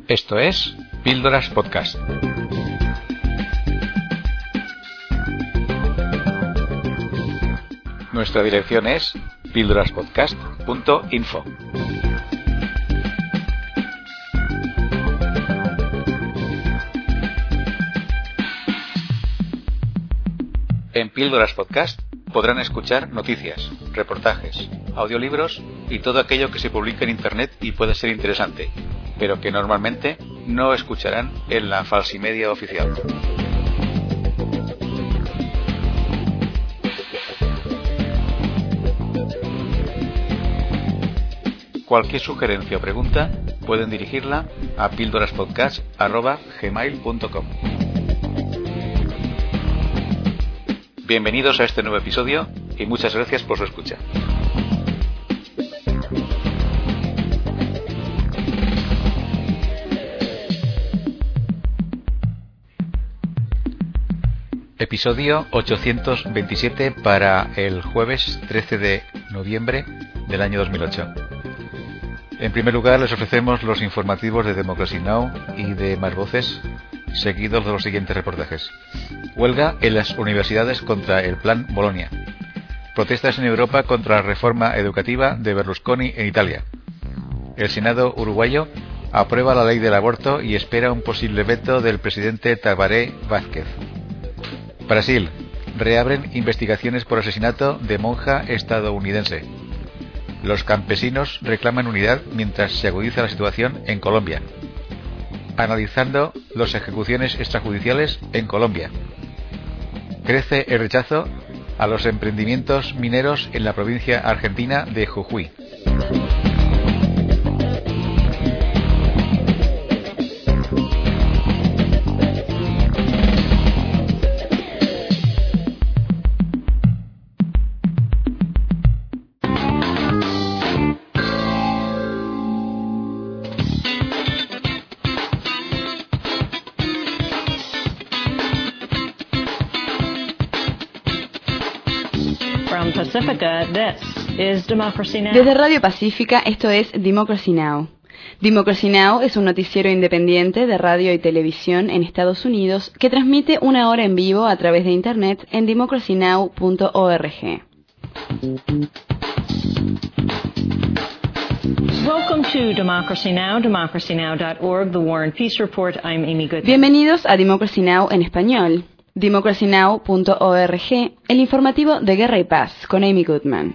Esto es Píldoras Podcast. Nuestra dirección es píldoraspodcast.info. En Píldoras Podcast podrán escuchar noticias, reportajes, audiolibros y todo aquello que se publica en Internet y puede ser interesante, pero que normalmente no escucharán en la falsimedia oficial. Cualquier sugerencia o pregunta pueden dirigirla a píldoraspodcast@gmail.com. Bienvenidos a este nuevo episodio y muchas gracias por su escucha. Episodio 827 para el jueves 13 de noviembre del año 2008. En primer lugar, les ofrecemos los informativos de Democracy Now! Y de Más Voces, seguidos de los siguientes reportajes. Huelga en las universidades contra el Plan Bolonia. Protestas en Europa contra la reforma educativa de Berlusconi en Italia. El Senado uruguayo aprueba la ley del aborto y espera un posible veto del presidente Tabaré Vázquez. Brasil. Reabren investigaciones por asesinato de monja estadounidense. Los campesinos reclaman unidad mientras se agudiza la situación en Colombia. Analizando las ejecuciones extrajudiciales en Colombia. Crece el rechazo a los emprendimientos mineros en la provincia argentina de Jujuy. Desde Radio Pacífica, esto es Democracy Now! Democracy Now! Es un noticiero independiente de radio y televisión en Estados Unidos que transmite una hora en vivo a través de Internet en democracynow.org. Welcome to Democracy Now!, democracynow.org, The War and Peace Report. I'm Amy Goodman. Bienvenidos a Democracy Now! En español. democracynow.org, el informativo de Guerra y Paz, con Amy Goodman.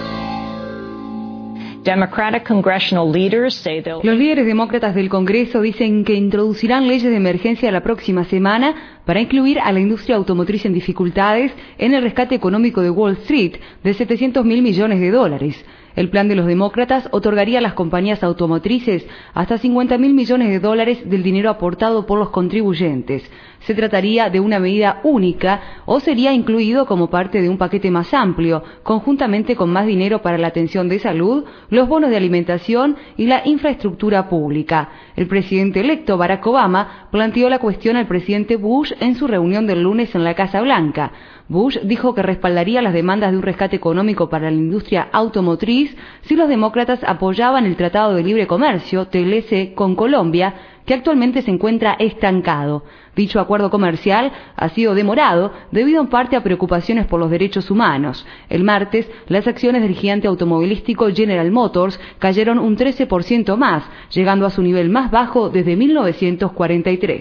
Los líderes demócratas del Congreso dicen que introducirán leyes de emergencia la próxima semana para incluir a la industria automotriz en dificultades en el rescate económico de Wall Street de $700 mil millones. El plan de los demócratas otorgaría a las compañías automotrices hasta $50 mil millones del dinero aportado por los contribuyentes. Se trataría de una medida única o sería incluido como parte de un paquete más amplio, conjuntamente con más dinero para la atención de salud, los bonos de alimentación y la infraestructura pública. El presidente electo Barack Obama planteó la cuestión al presidente Bush en su reunión del lunes en la Casa Blanca. Bush dijo que respaldaría las demandas de un rescate económico para la industria automotriz si los demócratas apoyaban el Tratado de Libre Comercio, TLC, con Colombia, que actualmente se encuentra estancado. Dicho acuerdo comercial ha sido demorado debido en parte a preocupaciones por los derechos humanos. El martes, las acciones del gigante automovilístico General Motors cayeron un 13% más, llegando a su nivel más bajo desde 1943.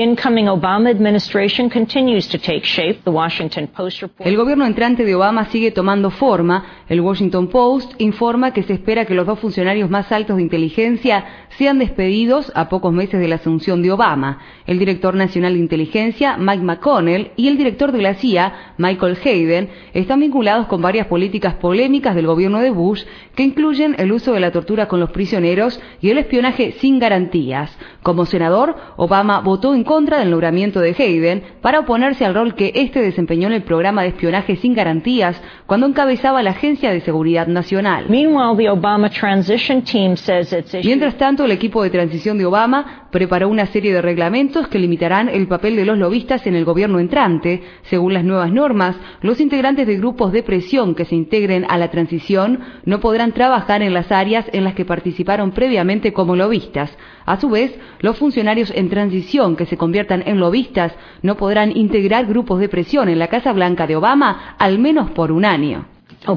El gobierno entrante de Obama sigue tomando forma. El Washington Post informa que se espera que los dos funcionarios más altos de inteligencia sean despedidos a pocos meses de la asunción de Obama. El director nacional de inteligencia, Mike McConnell, y el director de la CIA, Michael Hayden, están vinculados con varias políticas polémicas del gobierno de Bush que incluyen el uso de la tortura con los prisioneros y el espionaje sin garantías. Como senador, Obama votó en contra del nombramiento de Hayden para oponerse al rol que este desempeñó en el programa de espionaje sin garantías cuando encabezaba la Agencia de Seguridad Nacional. Mientras tanto, el equipo de transición de Obama preparó una serie de reglamentos que limitarán el papel de los lobistas en el gobierno entrante. Según las nuevas normas, los integrantes de grupos de presión que se integren a la transición no podrán trabajar en las áreas en las que participaron previamente como lobistas. A su vez, los funcionarios en transición que se conviertan en lobistas no podrán integrar grupos de presión en la Casa Blanca de Obama al menos por un año.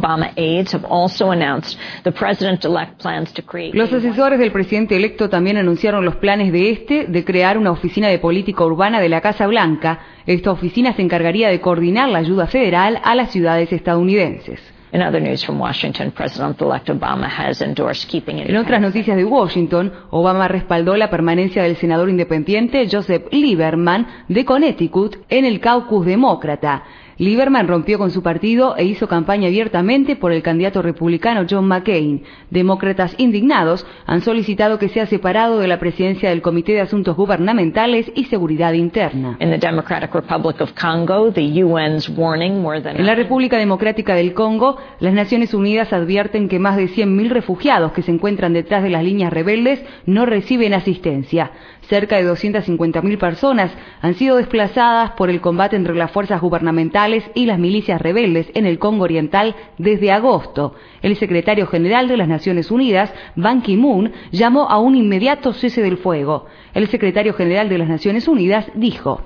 Los asesores del presidente electo también anunciaron los planes de crear una oficina de política urbana de la Casa Blanca. Esta oficina se encargaría de coordinar la ayuda federal a las ciudades estadounidenses. En otras noticias de Washington, Obama respaldó la permanencia del senador independiente Joseph Lieberman de Connecticut en el caucus demócrata. Lieberman rompió con su partido e hizo campaña abiertamente por el candidato republicano John McCain. Demócratas indignados han solicitado que sea separado de la presidencia del Comité de Asuntos Gubernamentales y Seguridad Interna. En la República Democrática del Congo, las Naciones Unidas advierten que más de 100.000 refugiados que se encuentran detrás de las líneas rebeldes no reciben asistencia. Cerca de 250.000 personas han sido desplazadas por el combate entre las fuerzas gubernamentales y las milicias rebeldes en el Congo Oriental desde agosto. El secretario general de las Naciones Unidas, Ban Ki-moon, llamó a un inmediato cese del fuego. El secretario general de las Naciones Unidas dijo: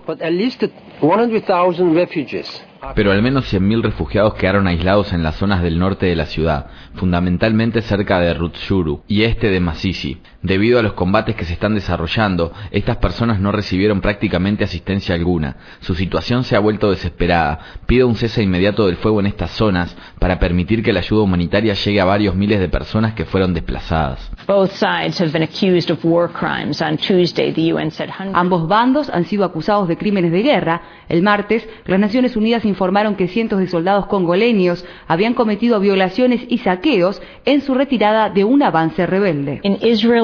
pero al menos 100.000 refugiados quedaron aislados en las zonas del norte de la ciudad, fundamentalmente cerca de Rutshuru y este de Masisi. Debido a los combates que se están desarrollando, estas personas no recibieron prácticamente asistencia alguna. Su situación se ha vuelto desesperada. Pido un cese inmediato del fuego en estas zonas para permitir que la ayuda humanitaria llegue a varios miles de personas que fueron desplazadas. Ambos bandos han sido acusados de crímenes de guerra. El martes, las Naciones Unidas informaron que cientos de soldados congoleños habían cometido violaciones y saqueos en su retirada de un avance rebelde. En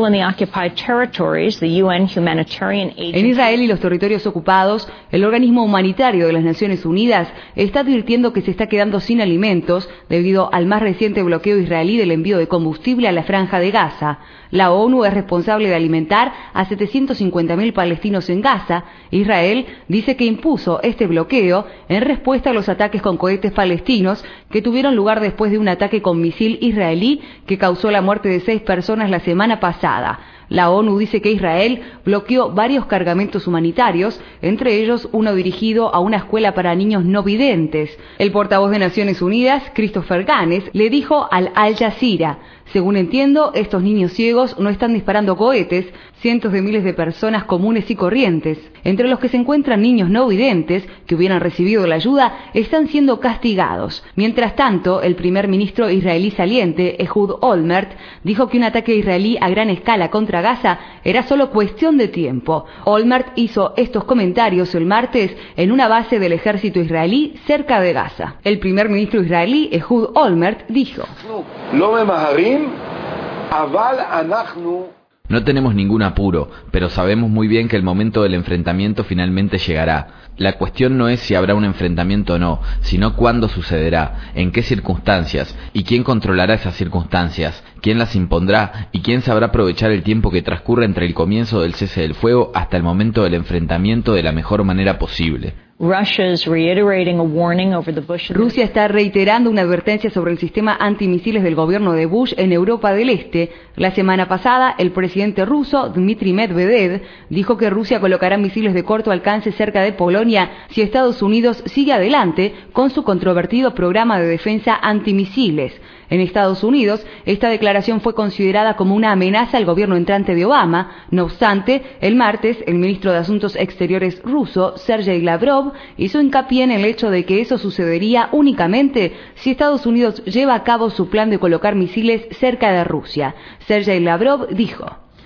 Israel y los territorios ocupados, el organismo humanitario de las Naciones Unidas está advirtiendo que se está quedando sin alimentos debido al más reciente bloqueo israelí del envío de combustible a la Franja de Gaza. La ONU es responsable de alimentar a 750.000 palestinos en Gaza. Israel dice que impuso este bloqueo en respuesta a los ataques con cohetes palestinos que tuvieron lugar después de un ataque con misil israelí que causó la muerte de 6 personas la semana pasada. La ONU dice que Israel bloqueó varios cargamentos humanitarios, entre ellos uno dirigido a una escuela para niños no videntes. El portavoz de Naciones Unidas, Christopher Ganes, le dijo al Al Jazeera: según entiendo, estos niños ciegos no están disparando cohetes, cientos de miles de personas comunes y corrientes, entre los que se encuentran niños no videntes que hubieran recibido la ayuda, están siendo castigados. Mientras tanto, el primer ministro israelí saliente, Ehud Olmert, dijo que un ataque israelí a gran escala contra Gaza era solo cuestión de tiempo. Olmert hizo estos comentarios el martes en una base del ejército israelí cerca de Gaza. El primer ministro israelí, Ehud Olmert, dijo: no tenemos ningún apuro, pero sabemos muy bien que el momento del enfrentamiento finalmente llegará. La cuestión no es si habrá un enfrentamiento o no, sino cuándo sucederá, en qué circunstancias, y quién controlará esas circunstancias, quién las impondrá y quién sabrá aprovechar el tiempo que transcurre entre el comienzo del cese del fuego hasta el momento del enfrentamiento de la mejor manera posible. Rusia está reiterando una advertencia sobre el sistema antimisiles del gobierno de Bush en Europa del Este. La semana pasada, el presidente ruso, Dmitry Medvedev, dijo que Rusia colocará misiles de corto alcance cerca de Polonia si Estados Unidos sigue adelante con su controvertido programa de defensa antimisiles. En Estados Unidos, esta declaración fue considerada como una amenaza al gobierno entrante de Obama. No obstante, el martes, el ministro de Asuntos Exteriores ruso, Sergei Lavrov, hizo hincapié en el hecho de que eso sucedería únicamente si Estados Unidos lleva a cabo su plan de colocar misiles cerca de Rusia. Sergei Lavrov dijo: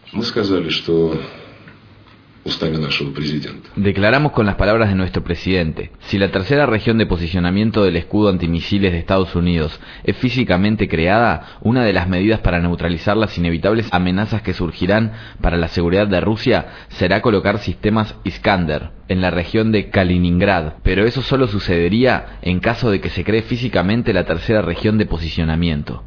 declaramos con las palabras de nuestro presidente: si la tercera región de posicionamiento del escudo antimisiles de Estados Unidos es físicamente creada, una de las medidas para neutralizar las inevitables amenazas que surgirán para la seguridad de Rusia será colocar sistemas Iskander. en la región de Kaliningrad, pero eso solo sucedería en caso de que se cree físicamente la tercera región de posicionamiento.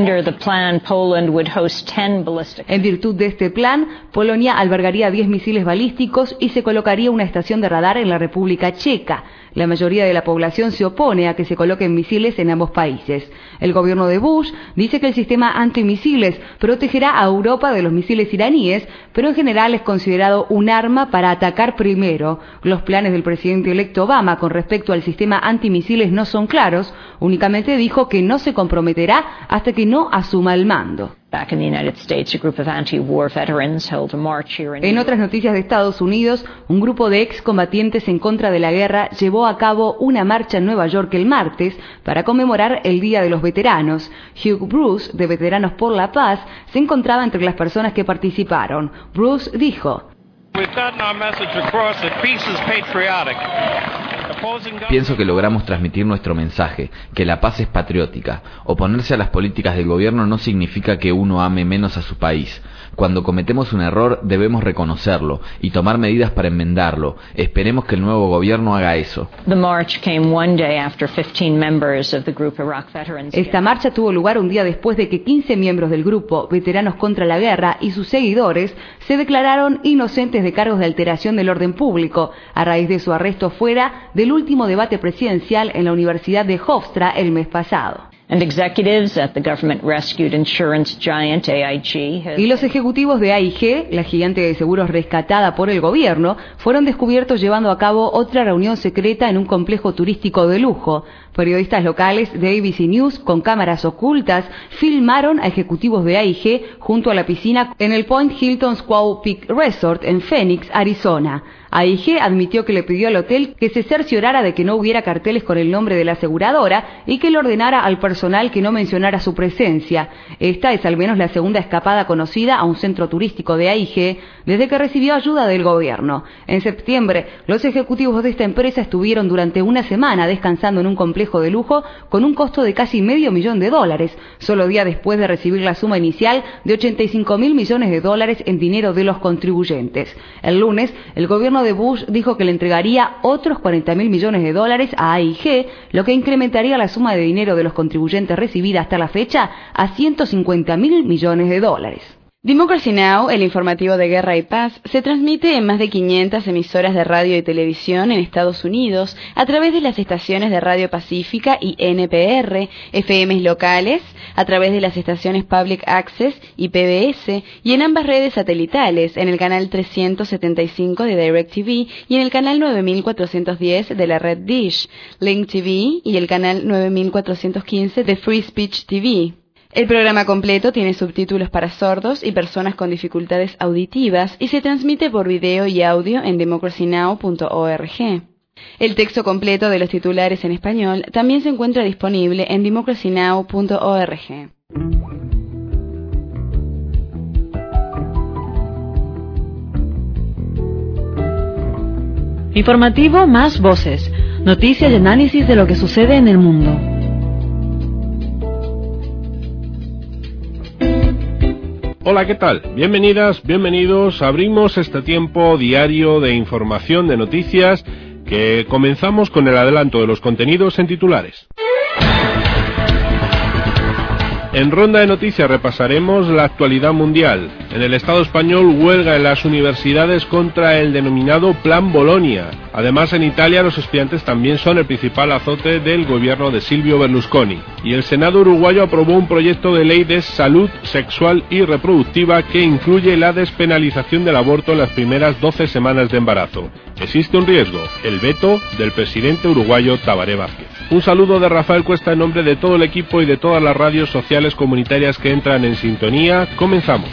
En virtud de este plan, Polonia albergaría 10 misiles balísticos y se colocaría una estación de radar en la República Checa. La mayoría de la población se opone a que se coloquen misiles en ambos países. El gobierno de Bush dice que el sistema antimisiles protegerá a Europa de los misiles iraníes, pero en general es considerado un arma para atacar primero. Los planes del presidente electo Obama con respecto al sistema antimisiles no son claros, únicamente dijo que no se comprometerá hasta que no asuma el mando. En otras noticias de Estados Unidos, un grupo de excombatientes en contra de la guerra llevó a cabo una marcha en Nueva York el martes para conmemorar el Día de los Veteranos. Hugh Bruce, de Veteranos por la Paz, se encontraba entre las personas que participaron. Bruce dijo: Pienso que logramos transmitir nuestro mensaje, que la paz es patriótica. Oponerse a las políticas del gobierno no significa que uno ame menos a su país. Cuando cometemos un error debemos reconocerlo y tomar medidas para enmendarlo. Esperemos que el nuevo gobierno haga eso. Esta marcha tuvo lugar un día después de que 15 miembros del grupo Veteranos contra la Guerra y sus seguidores se declararon inocentes de cargos de alteración del orden público a raíz de su arresto fuera del último debate presidencial en la Universidad de Hofstra el mes pasado. Y los ejecutivos de AIG, la gigante de seguros rescatada por el gobierno, fueron descubiertos llevando a cabo otra reunión secreta en un complejo turístico de lujo. Periodistas locales de ABC News con cámaras ocultas filmaron a ejecutivos de AIG junto a la piscina en el Point Hilton Squaw Peak Resort en Phoenix, Arizona. AIG admitió que le pidió al hotel que se cerciorara de que no hubiera carteles con el nombre de la aseguradora y que le ordenara al personal que no mencionara su presencia. Esta es al menos la segunda escapada conocida a un centro turístico de AIG desde que recibió ayuda del gobierno. En septiembre, los ejecutivos de esta empresa estuvieron durante una semana descansando en un complejo de lujo con un costo de casi $500,000, solo días después de recibir la suma inicial de $85,000 millones en dinero de los contribuyentes. El lunes, el gobierno de Bush dijo que le entregaría otros $40,000 millones a AIG, lo que incrementaría la suma de dinero de los contribuyentes recibida hasta la fecha a $150,000 millones. Democracy Now!, el informativo de guerra y paz, se transmite en más de 500 emisoras de radio y televisión en Estados Unidos a través de las estaciones de Radio Pacífica y NPR, FMs locales, a través de las estaciones Public Access y PBS, y en ambas redes satelitales, en el canal 375 de DirecTV y en el canal 9410 de la red Dish, Link TV y el canal 9415 de Free Speech TV. El programa completo tiene subtítulos para sordos y personas con dificultades auditivas y se transmite por video y audio en democracynow.org. El texto completo de los titulares en español también se encuentra disponible en democracynow.org. Informativo más voces, noticias y análisis de lo que sucede en el mundo. Hola, ¿qué tal? Bienvenidas, bienvenidos. Abrimos este tiempo diario de información, de noticias, que comenzamos con el adelanto de los contenidos en titulares. En ronda de noticias repasaremos la actualidad mundial. En el Estado español, huelga en las universidades contra el denominado Plan Bolonia. Además, en Italia, los estudiantes también son el principal azote del gobierno de Silvio Berlusconi. Y el Senado uruguayo aprobó un proyecto de ley de salud sexual y reproductiva que incluye la despenalización del aborto en las primeras 12 semanas de embarazo. Existe un riesgo, el veto del presidente uruguayo Tabaré Vázquez. Un saludo de Rafael Cuesta en nombre de todo el equipo y de todas las radios sociales comunitarias que entran en sintonía. Comenzamos.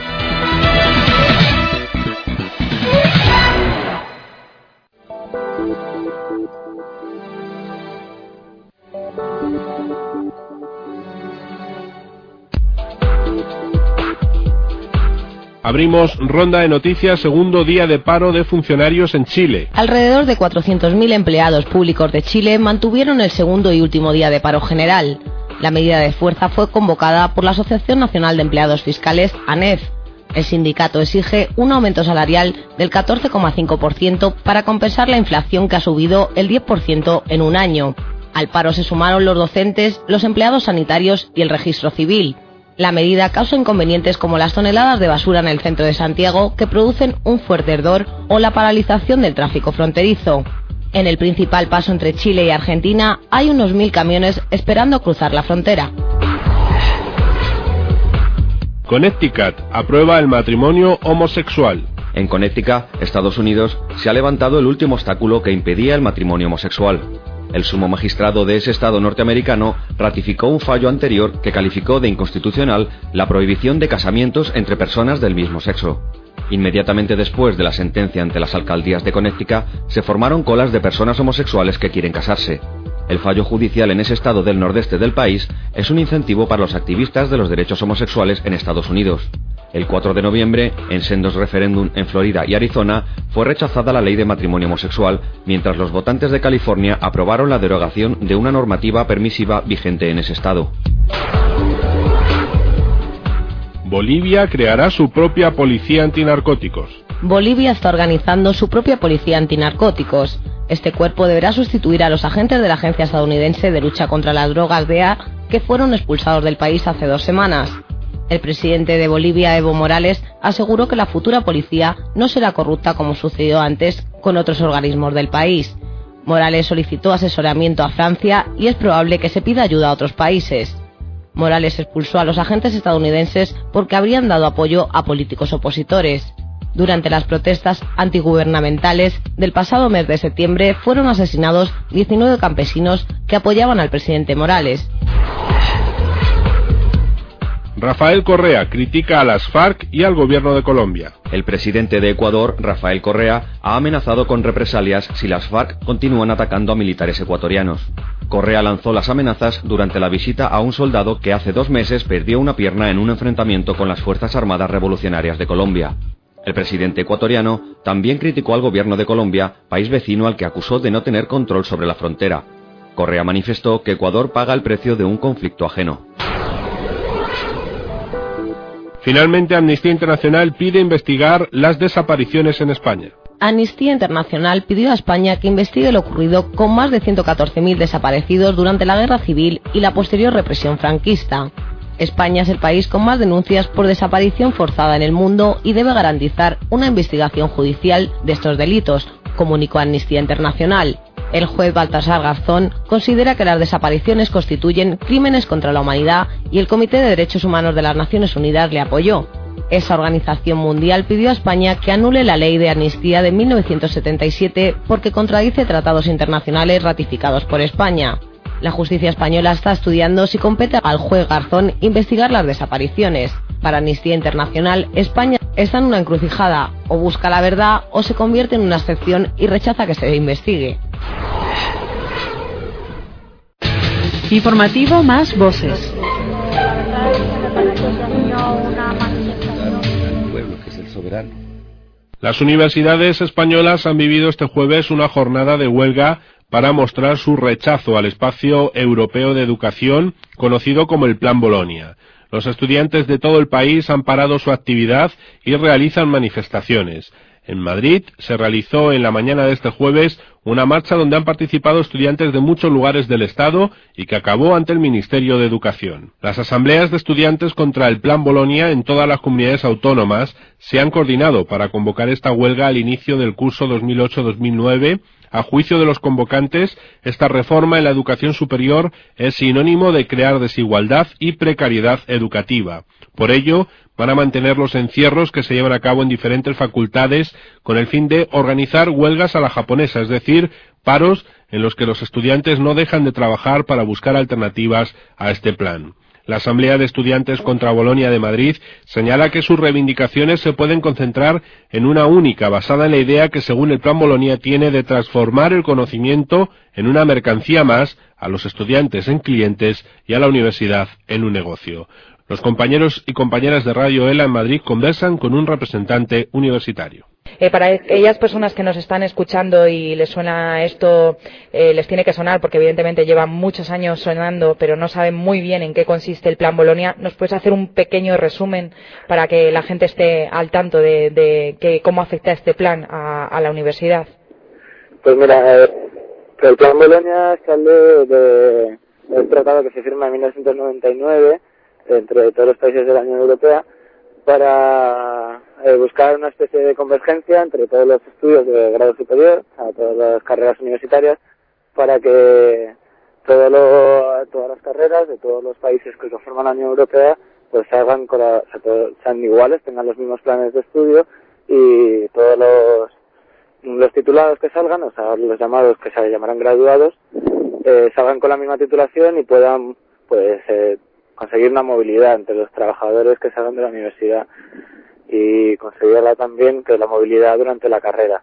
Abrimos ronda de noticias, segundo día de paro de funcionarios en Chile. Alrededor de 400.000 empleados públicos de Chile mantuvieron el segundo y último día de paro general. La medida de fuerza fue convocada por la Asociación Nacional de Empleados Fiscales, ANEF. El sindicato exige un aumento salarial del 14,5% para compensar la inflación que ha subido el 10% en un año. Al paro se sumaron los docentes, los empleados sanitarios y el registro civil. La medida causa inconvenientes como las toneladas de basura en el centro de Santiago que producen un fuerte hedor o la paralización del tráfico fronterizo. En el principal paso entre Chile y Argentina hay unos 1000 camiones esperando cruzar la frontera. Connecticut aprueba el matrimonio homosexual. En Connecticut, Estados Unidos, se ha levantado el último obstáculo que impedía el matrimonio homosexual. El sumo magistrado de ese estado norteamericano ratificó un fallo anterior que calificó de inconstitucional la prohibición de casamientos entre personas del mismo sexo. Inmediatamente después de la sentencia ante las alcaldías de Connecticut, se formaron colas de personas homosexuales que quieren casarse. El fallo judicial en ese estado del nordeste del país es un incentivo para los activistas de los derechos homosexuales en Estados Unidos. El 4 de noviembre, en sendos referéndum en Florida y Arizona, fue rechazada la ley de matrimonio homosexual, mientras los votantes de California aprobaron la derogación de una normativa permisiva vigente en ese estado. Bolivia creará su propia policía antinarcóticos. Bolivia está organizando su propia policía antinarcóticos. Este cuerpo deberá sustituir a los agentes de la Agencia Estadounidense de Lucha contra las Drogas DEA, que fueron expulsados del país hace 2 semanas. El presidente de Bolivia, Evo Morales, aseguró que la futura policía no será corrupta como sucedió antes con otros organismos del país. Morales solicitó asesoramiento a Francia y es probable que se pida ayuda a otros países. Morales expulsó a los agentes estadounidenses porque habrían dado apoyo a políticos opositores. Durante las protestas antigubernamentales del pasado mes de septiembre fueron asesinados 19 campesinos que apoyaban al presidente Morales. Rafael Correa critica a las FARC y al gobierno de Colombia. El presidente de Ecuador, Rafael Correa, ha amenazado con represalias si las FARC continúan atacando a militares ecuatorianos. Correa lanzó las amenazas durante la visita a un soldado que hace 2 meses perdió una pierna en un enfrentamiento con las Fuerzas Armadas Revolucionarias de Colombia. El presidente ecuatoriano también criticó al gobierno de Colombia, país vecino al que acusó de no tener control sobre la frontera. Correa manifestó que Ecuador paga el precio de un conflicto ajeno. Finalmente, Amnistía Internacional pide investigar las desapariciones en España. Amnistía Internacional pidió a España que investigue lo ocurrido con más de 114.000 desaparecidos durante la Guerra Civil y la posterior represión franquista. España es el país con más denuncias por desaparición forzada en el mundo y debe garantizar una investigación judicial de estos delitos, comunicó Amnistía Internacional. El juez Baltasar Garzón considera que las desapariciones constituyen crímenes contra la humanidad y el Comité de Derechos Humanos de las Naciones Unidas le apoyó. Esa organización mundial pidió a España que anule la ley de amnistía de 1977 porque contradice tratados internacionales ratificados por España. La justicia española está estudiando si compete al juez Garzón investigar las desapariciones. Para Amnistía Internacional, España está en una encrucijada: o busca la verdad o se convierte en una excepción y rechaza que se investigue. Informativo más voces. Las universidades españolas han vivido este jueves una jornada de huelga para mostrar su rechazo al espacio europeo de educación conocido como el Plan Bolonia. Los estudiantes de todo el país han parado su actividad y realizan manifestaciones. En Madrid se realizó en la mañana de este jueves una marcha donde han participado estudiantes de muchos lugares del Estado y que acabó ante el Ministerio de Educación. Las asambleas de estudiantes contra el Plan Bolonia en todas las comunidades autónomas se han coordinado para convocar esta huelga al inicio del curso 2008-2009. A juicio de los convocantes, esta reforma en la educación superior es sinónimo de crear desigualdad y precariedad educativa. Por ello, van a mantener los encierros que se llevan a cabo en diferentes facultades con el fin de organizar huelgas a la japonesa, es decir, paros en los que los estudiantes no dejan de trabajar para buscar alternativas a este plan. La Asamblea de Estudiantes contra Bolonia de Madrid señala que sus reivindicaciones se pueden concentrar en una única, basada en la idea que según el Plan Bolonia tiene de transformar el conocimiento en una mercancía más, a los estudiantes en clientes y a la universidad en un negocio. Los compañeros y compañeras de Radio ELA en Madrid conversan con un representante universitario. Para aquellas personas que nos están escuchando y les suena esto, les tiene que sonar porque evidentemente llevan muchos años sonando, pero no saben muy bien en qué consiste el Plan Bolonia. ¿Nos puedes hacer un pequeño resumen para que la gente esté al tanto de cómo afecta este plan a la universidad? Pues mira, el Plan Bolonia sale de un tratado que se firma en 1999 entre todos los países de la Unión Europea para buscar una especie de convergencia entre todos los estudios de grado superior, a todas las carreras universitarias, para que todas las carreras de todos los países que conforman la Unión Europea pues sean iguales, tengan los mismos planes de estudio y todos los titulados que salgan, o sea, los llamados que se llamarán graduados, salgan con la misma titulación y puedan pues conseguir una movilidad entre los trabajadores que salgan de la universidad y conseguirla también, que la movilidad durante la carrera.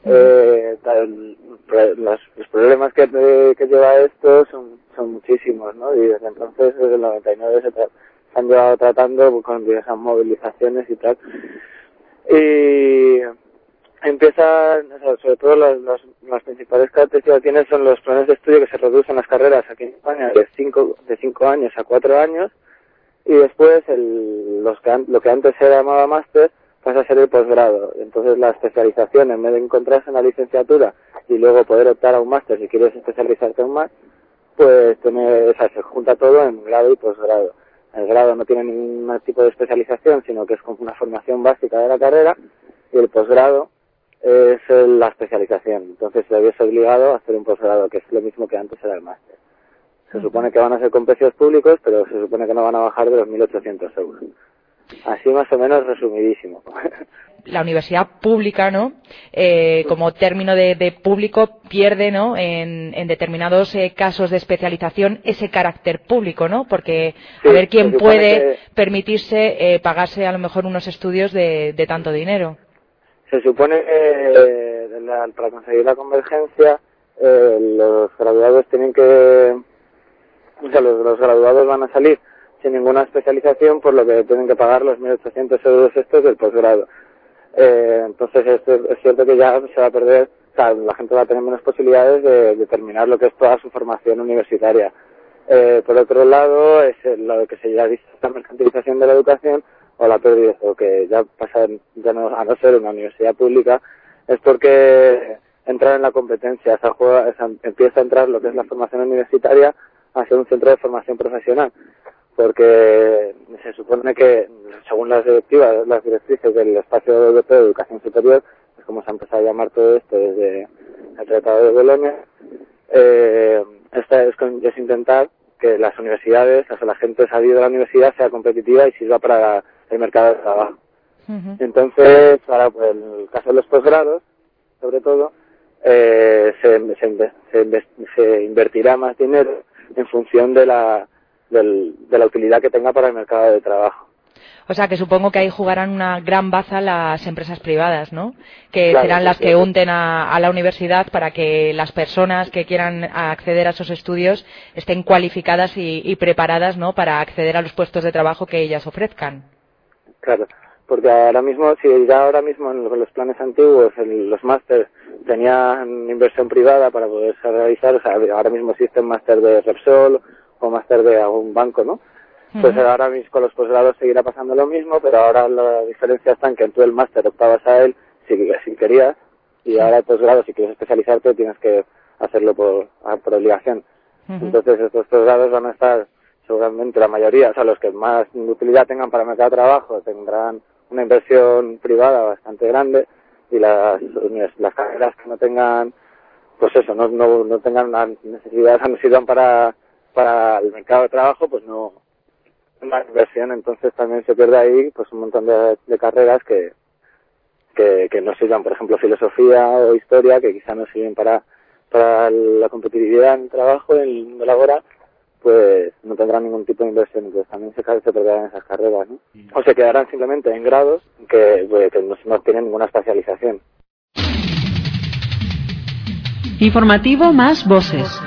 Los problemas que lleva esto son muchísimos, ¿no? Y desde entonces, desde el 99, se han llevado tratando con diversas movilizaciones y tal. Y empiezan, sobre todo las principales características que tienen son los planes de estudio que se reducen las carreras aquí en España de 5 años a 4 años, y después lo que antes se llamaba máster pasa a ser el posgrado. Entonces la especialización, en vez de encontrarse en la licenciatura y luego poder optar a un máster si quieres especializarte aún más, pues se junta todo en grado y posgrado. El grado no tiene ningún tipo de especialización, sino que es como una formación básica de la carrera, y el posgrado es la especialización. Entonces se ves obligado a hacer un posgrado, que es lo mismo que antes era el máster. Se supone que van a ser con precios públicos, pero se supone que no van a bajar de los 1.800 euros. Así más o menos resumidísimo. La universidad pública, ¿no? Como término de público, pierde, ¿no? En determinados casos de especialización ese carácter público, ¿no? Porque a ver quién puede permitirse pagarse a lo mejor unos estudios de tanto dinero. Se supone que para conseguir la convergencia los graduados tienen que... O sea, los graduados van a salir sin ninguna especialización, por lo que tienen que pagar los 1.800 euros estos del posgrado. Entonces es cierto que ya se va a perder, o sea, la gente va a tener menos posibilidades de terminar lo que es toda su formación universitaria. Por otro lado, es lo que se ya dice la mercantilización de la educación, o la pérdida, o que ya pasa a no ser una universidad pública, es porque entrar en la competencia, empieza a entrar lo que es la formación universitaria a ser un centro de formación profesional, porque se supone que, según las directivas, las directrices del Espacio Europeo de Educación Superior, es como se ha empezado a llamar todo esto desde el Tratado de Bolonia, es intentar que las universidades, o sea, la gente salida de la universidad sea competitiva y sirva para el mercado de trabajo. Entonces, ahora, pues, en el caso de los posgrados, sobre todo, se invertirá más dinero en función de la utilidad que tenga para el mercado de trabajo. O sea, que supongo que ahí jugarán una gran baza las empresas privadas, ¿no? Que claro, serán las que unten a la universidad para que las personas que quieran acceder a esos estudios estén cualificadas y preparadas, ¿no? Para acceder a los puestos de trabajo que ellas ofrezcan. Claro, porque ahora mismo, si ya ahora mismo en los planes antiguos, en los másteres, tenían inversión privada para poderse realizar, o sea, ahora mismo existe un máster de Repsol o máster de algún banco, ¿no? Pues ahora mismo con los posgrados seguirá pasando lo mismo, pero ahora la diferencia está en que tú el máster optabas a él si querías, y ahora el posgrado, si quieres especializarte, tienes que hacerlo por obligación. Entonces estos posgrados van a estar, seguramente la mayoría, o sea, los que más utilidad tengan para el mercado de trabajo, tendrán una inversión privada bastante grande, y las carreras que no tengan, pues eso, no tengan una necesidad, o sea, no sirvan para el mercado de trabajo, pues no más inversión. Entonces también se pierde ahí pues un montón de carreras que no sirvan, por ejemplo filosofía o historia, que quizá no sirven para la competitividad en el trabajo, en el mundo laboral, pues no tendrán ningún tipo de inversión. Entonces también se perderán esas carreras, ¿no? O se quedarán simplemente en grados que no tienen ninguna especialización. Informativo más voces.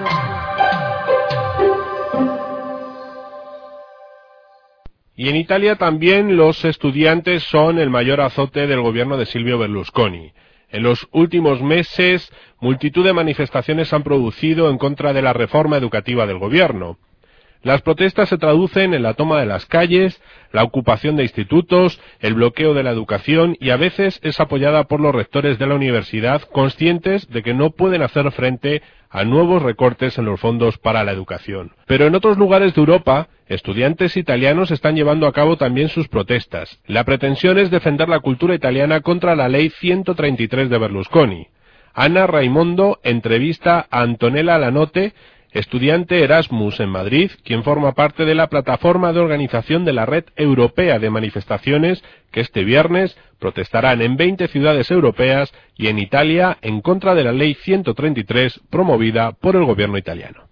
Y en Italia también los estudiantes son el mayor azote del gobierno de Silvio Berlusconi. En los últimos meses, multitud de manifestaciones se han producido en contra de la reforma educativa del gobierno. Las protestas se traducen en la toma de las calles, la ocupación de institutos, el bloqueo de la educación y a veces es apoyada por los rectores de la universidad conscientes de que no pueden hacer frente a nuevos recortes en los fondos para la educación. Pero en otros lugares de Europa, estudiantes italianos están llevando a cabo también sus protestas. La pretensión es defender la cultura italiana contra la ley 133 de Berlusconi. Ana Raimondo entrevista a Antonella Lanotte, estudiante Erasmus en Madrid, quien forma parte de la plataforma de organización de la Red Europea de Manifestaciones, que este viernes protestarán en 20 ciudades europeas y en Italia en contra de la Ley 133 promovida por el gobierno italiano.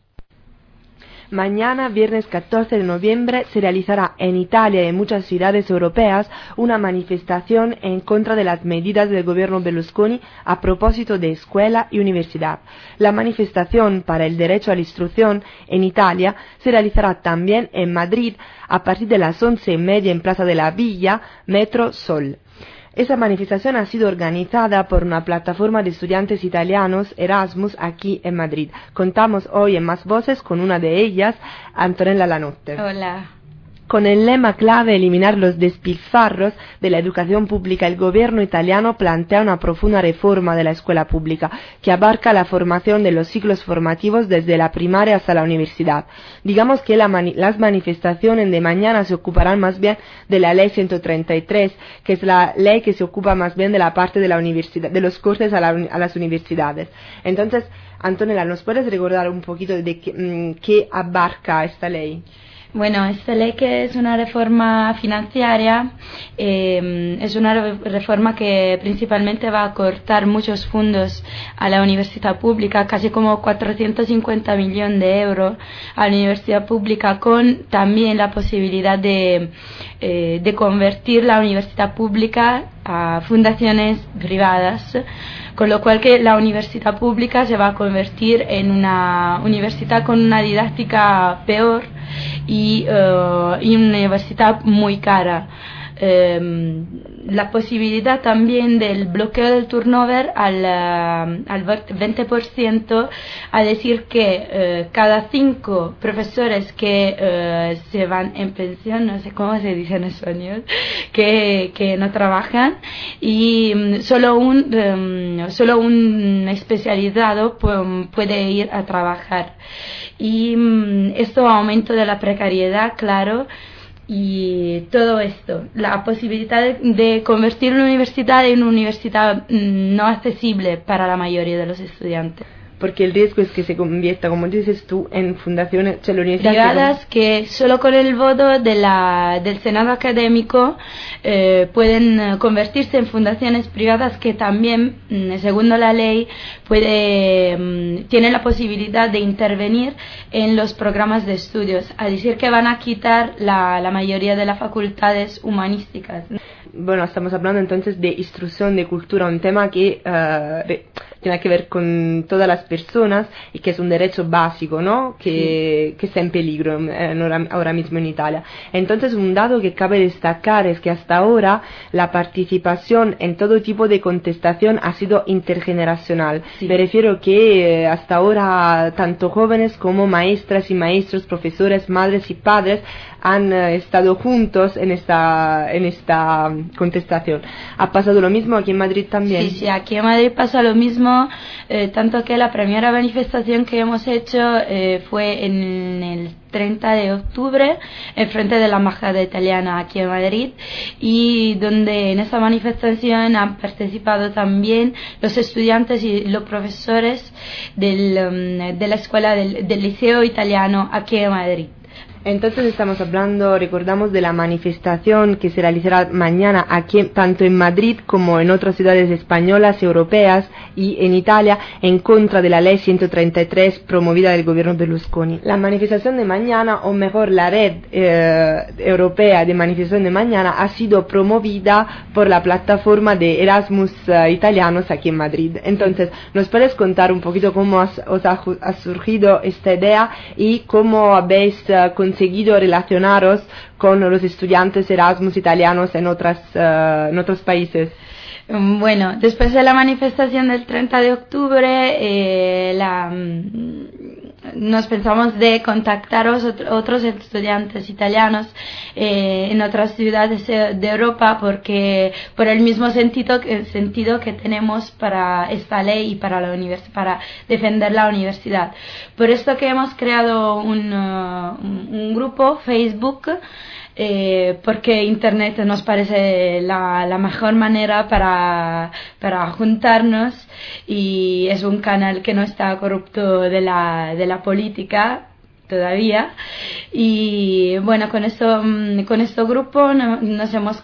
Mañana, viernes 14 de noviembre, se realizará en Italia y en muchas ciudades europeas una manifestación en contra de las medidas del gobierno Berlusconi a propósito de escuela y universidad. La manifestación para el derecho a la instrucción en Italia se realizará también en Madrid a partir de las 11:30 en Plaza de la Villa, Metro Sol. Esa manifestación ha sido organizada por una plataforma de estudiantes italianos Erasmus aquí en Madrid. Contamos hoy en Más Voces con una de ellas, Antonella Lanotte. Hola. Con el lema clave eliminar los despilfarros de la educación pública, el gobierno italiano plantea una profunda reforma de la escuela pública que abarca la formación de los ciclos formativos desde la primaria hasta la universidad. Digamos que las manifestaciones de mañana se ocuparán más bien de la ley 133, que es la ley que se ocupa más bien de la parte de la universidad, de los cortes a las universidades. Entonces, Antonella, ¿nos puedes recordar un poquito de qué abarca esta ley? Bueno, esta ley que es una reforma financiera, es una reforma que principalmente va a cortar muchos fondos a la universidad pública, casi como 450 millones de euros a la universidad pública, con también la posibilidad de convertir la universidad pública a fundaciones privadas, con lo cual que la universidad pública se va a convertir en una universidad con una didáctica peor y una universidad muy cara. La posibilidad también del bloqueo del turnover al 20%, a decir que cada 5 profesores que se van en pensión, no sé cómo se dice en español, que no trabajan, y solo un especializado puede ir a trabajar. Y esto aumento de la precariedad, claro. Y todo esto, la posibilidad de convertir una universidad en una universidad no accesible para la mayoría de los estudiantes. Porque el riesgo es que se convierta, como dices tú, en fundaciones, la universidad privadas que solo con el voto del Senado académico pueden convertirse en fundaciones privadas que también, según la ley, tienen la posibilidad de intervenir en los programas de estudios, a decir que van a quitar la mayoría de las facultades humanísticas. Bueno, estamos hablando entonces de instrucción, de cultura, un tema que tiene que ver con todas las personas y que es un derecho básico, ¿no? Que está en peligro ahora mismo en Italia. Entonces, un dato que cabe destacar es que hasta ahora la participación en todo tipo de contestación ha sido intergeneracional. Sí. Me refiero que hasta ahora tanto jóvenes como maestras y maestros, profesores, madres y padres han estado juntos en esta contestación. ¿Ha pasado lo mismo aquí en Madrid también? Sí, aquí en Madrid pasa lo mismo, tanto que la primera manifestación que hemos hecho fue en el 30 de octubre en frente de la embajada italiana aquí en Madrid, y donde en esa manifestación han participado también los estudiantes y los profesores de la escuela del liceo italiano aquí en Madrid. Entonces estamos hablando, recordamos, de la manifestación que se realizará mañana aquí, tanto en Madrid como en otras ciudades españolas, europeas y en Italia, en contra de la ley 133 promovida del gobierno Berlusconi. La manifestación de mañana, o mejor la red europea de manifestación de mañana, ha sido promovida por la plataforma de Erasmus italianos aquí en Madrid. Entonces, ¿nos puedes contar un poquito cómo os ha surgido esta idea y cómo habéis conseguido conseguido relacionaros con los estudiantes Erasmus italianos en otros países? Bueno, después de la manifestación del 30 de octubre, nos pensamos de contactar a otros estudiantes italianos en otras ciudades de Europa, porque por el mismo sentido que tenemos para esta ley y para para defender la universidad. Por esto que hemos creado un grupo Facebook, porque Internet nos parece la mejor manera para juntarnos, y es un canal que no está corrupto de la política todavía. Y bueno, con este grupo nos hemos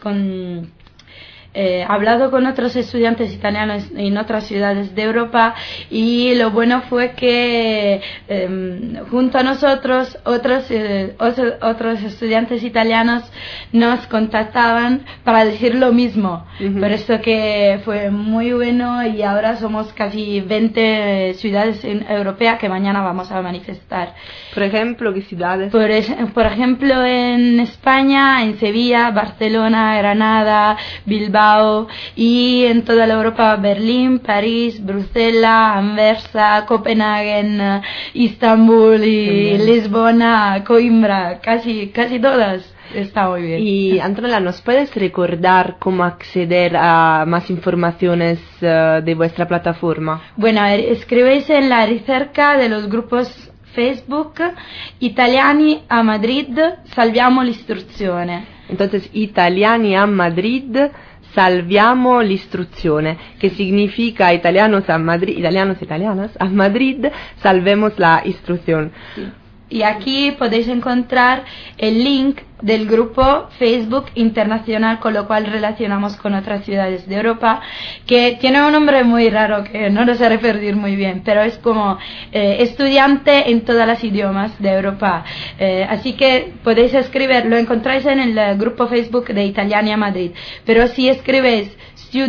hablado con otros estudiantes italianos en otras ciudades de Europa, y lo bueno fue que junto a nosotros otros estudiantes italianos nos contactaban para decir lo mismo. Por eso que fue muy bueno, y ahora somos casi 20 ciudades europeas que mañana vamos a manifestar. Por ejemplo, ¿qué ciudades? Por ejemplo, en España, en Sevilla, Barcelona, Granada, Bilbao, y en toda la Europa, Berlín, París, Bruselas, Anversa, Copenhague, Istambul y Lisbona, Coimbra, casi todas. Está muy bien. Y Antonella, ¿nos puedes recordar cómo acceder a más informaciones de vuestra plataforma? Bueno, escribéis en la ricerca de los grupos Facebook Italiani a Madrid, salviamo l'istruzione. Entonces, Italiani a Madrid, salviamo l'istruzione, que significa italianos a Madrid, italianas a Madrid, salvemos la instrucción. Sí. Y aquí podéis encontrar el link del grupo Facebook internacional, con lo cual relacionamos con otras ciudades de Europa, que tiene un nombre muy raro que no lo sé repetir muy bien, pero es como estudiante en todos los idiomas de Europa. Así que podéis escribir, lo encontráis en el grupo Facebook de Italiani a Madrid, pero si escribéis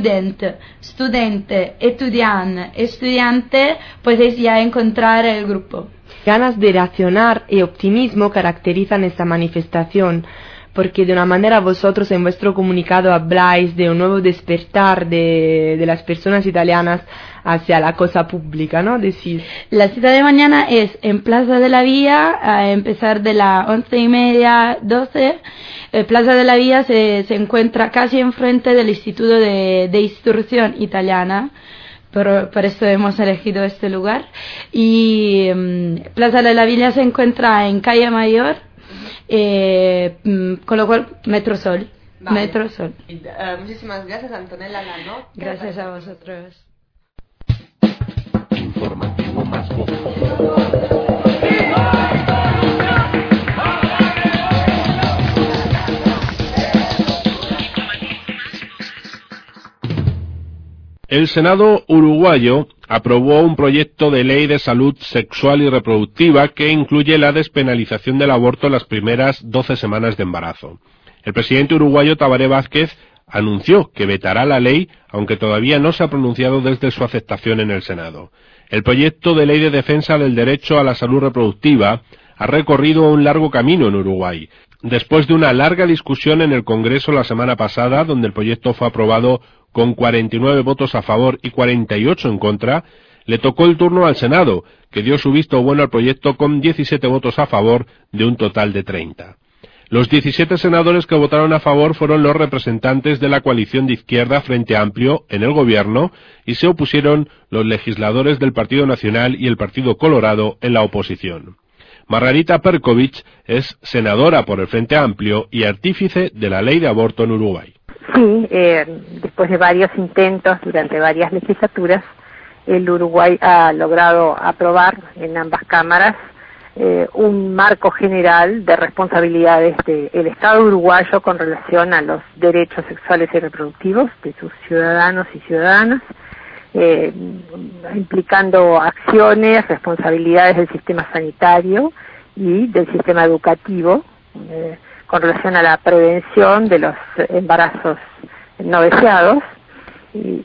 studente, estudiante, podéis ya encontrar el grupo. Ganas de reaccionar y optimismo caracterizan esta manifestación, porque de una manera vosotros en vuestro comunicado habláis de un nuevo despertar de las personas italianas hacia la cosa pública, ¿no? Decís. La cita de mañana es en Plaza de la Vía, a empezar de las 11:30, 12. Plaza de la Vía se encuentra casi enfrente del Instituto de Instrucción Italiana. Por eso hemos elegido este lugar. Y Plaza de la Villa se encuentra en Calle Mayor, con lo cual Metro Sol. Vale. Metro Sol. Muchísimas gracias, Antonella. Gracias a vosotros. Informativo más El Senado uruguayo aprobó un proyecto de ley de salud sexual y reproductiva que incluye la despenalización del aborto en las primeras 12 semanas de embarazo. El presidente uruguayo Tabaré Vázquez anunció que vetará la ley, aunque todavía no se ha pronunciado desde su aceptación en el Senado. El proyecto de ley de defensa del derecho a la salud reproductiva ha recorrido un largo camino en Uruguay. Después de una larga discusión en el Congreso la semana pasada, donde el proyecto fue aprobado con 49 votos a favor y 48 en contra, le tocó el turno al Senado, que dio su visto bueno al proyecto con 17 votos a favor de un total de 30. Los 17 senadores que votaron a favor fueron los representantes de la coalición de izquierda Frente Amplio en el gobierno, y se opusieron los legisladores del Partido Nacional y el Partido Colorado en la oposición. Margarita Perkovich es senadora por el Frente Amplio y artífice de la ley de aborto en Uruguay. Sí, después de varios intentos durante varias legislaturas, el Uruguay ha logrado aprobar en ambas cámaras un marco general de responsabilidades del Estado uruguayo con relación a los derechos sexuales y reproductivos de sus ciudadanos y ciudadanas, implicando acciones, responsabilidades del sistema sanitario y del sistema educativo, con relación a la prevención de los embarazos no deseados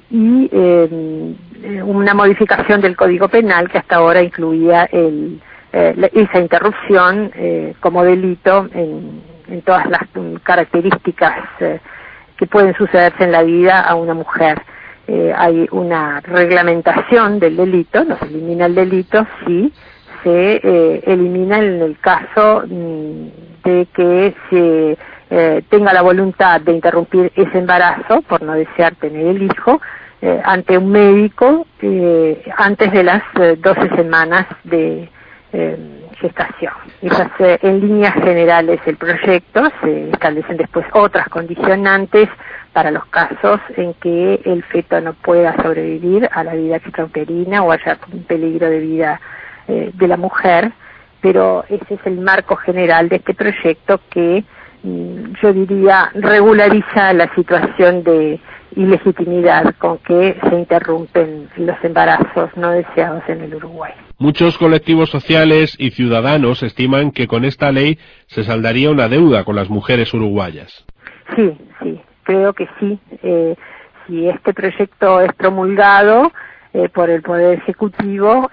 y una modificación del Código Penal que hasta ahora incluía esa interrupción como delito en todas las características que pueden sucederse en la vida a una mujer. Hay una reglamentación del delito, no se elimina el delito, sí se elimina en el caso de que se tenga la voluntad de interrumpir ese embarazo por no desear tener el hijo ante un médico antes de las 12 semanas de gestación. Esas en líneas generales el proyecto. Se establecen después otras condicionantes para los casos en que el feto no pueda sobrevivir a la vida extrauterina o haya un peligro de vida de la mujer, pero ese es el marco general de este proyecto que yo diría regulariza la situación de ilegitimidad con que se interrumpen los embarazos no deseados en el Uruguay. Muchos colectivos sociales y ciudadanos estiman que con esta ley se saldaría una deuda con las mujeres uruguayas. Sí, creo que sí. Si este proyecto es promulgado por el Poder Ejecutivo,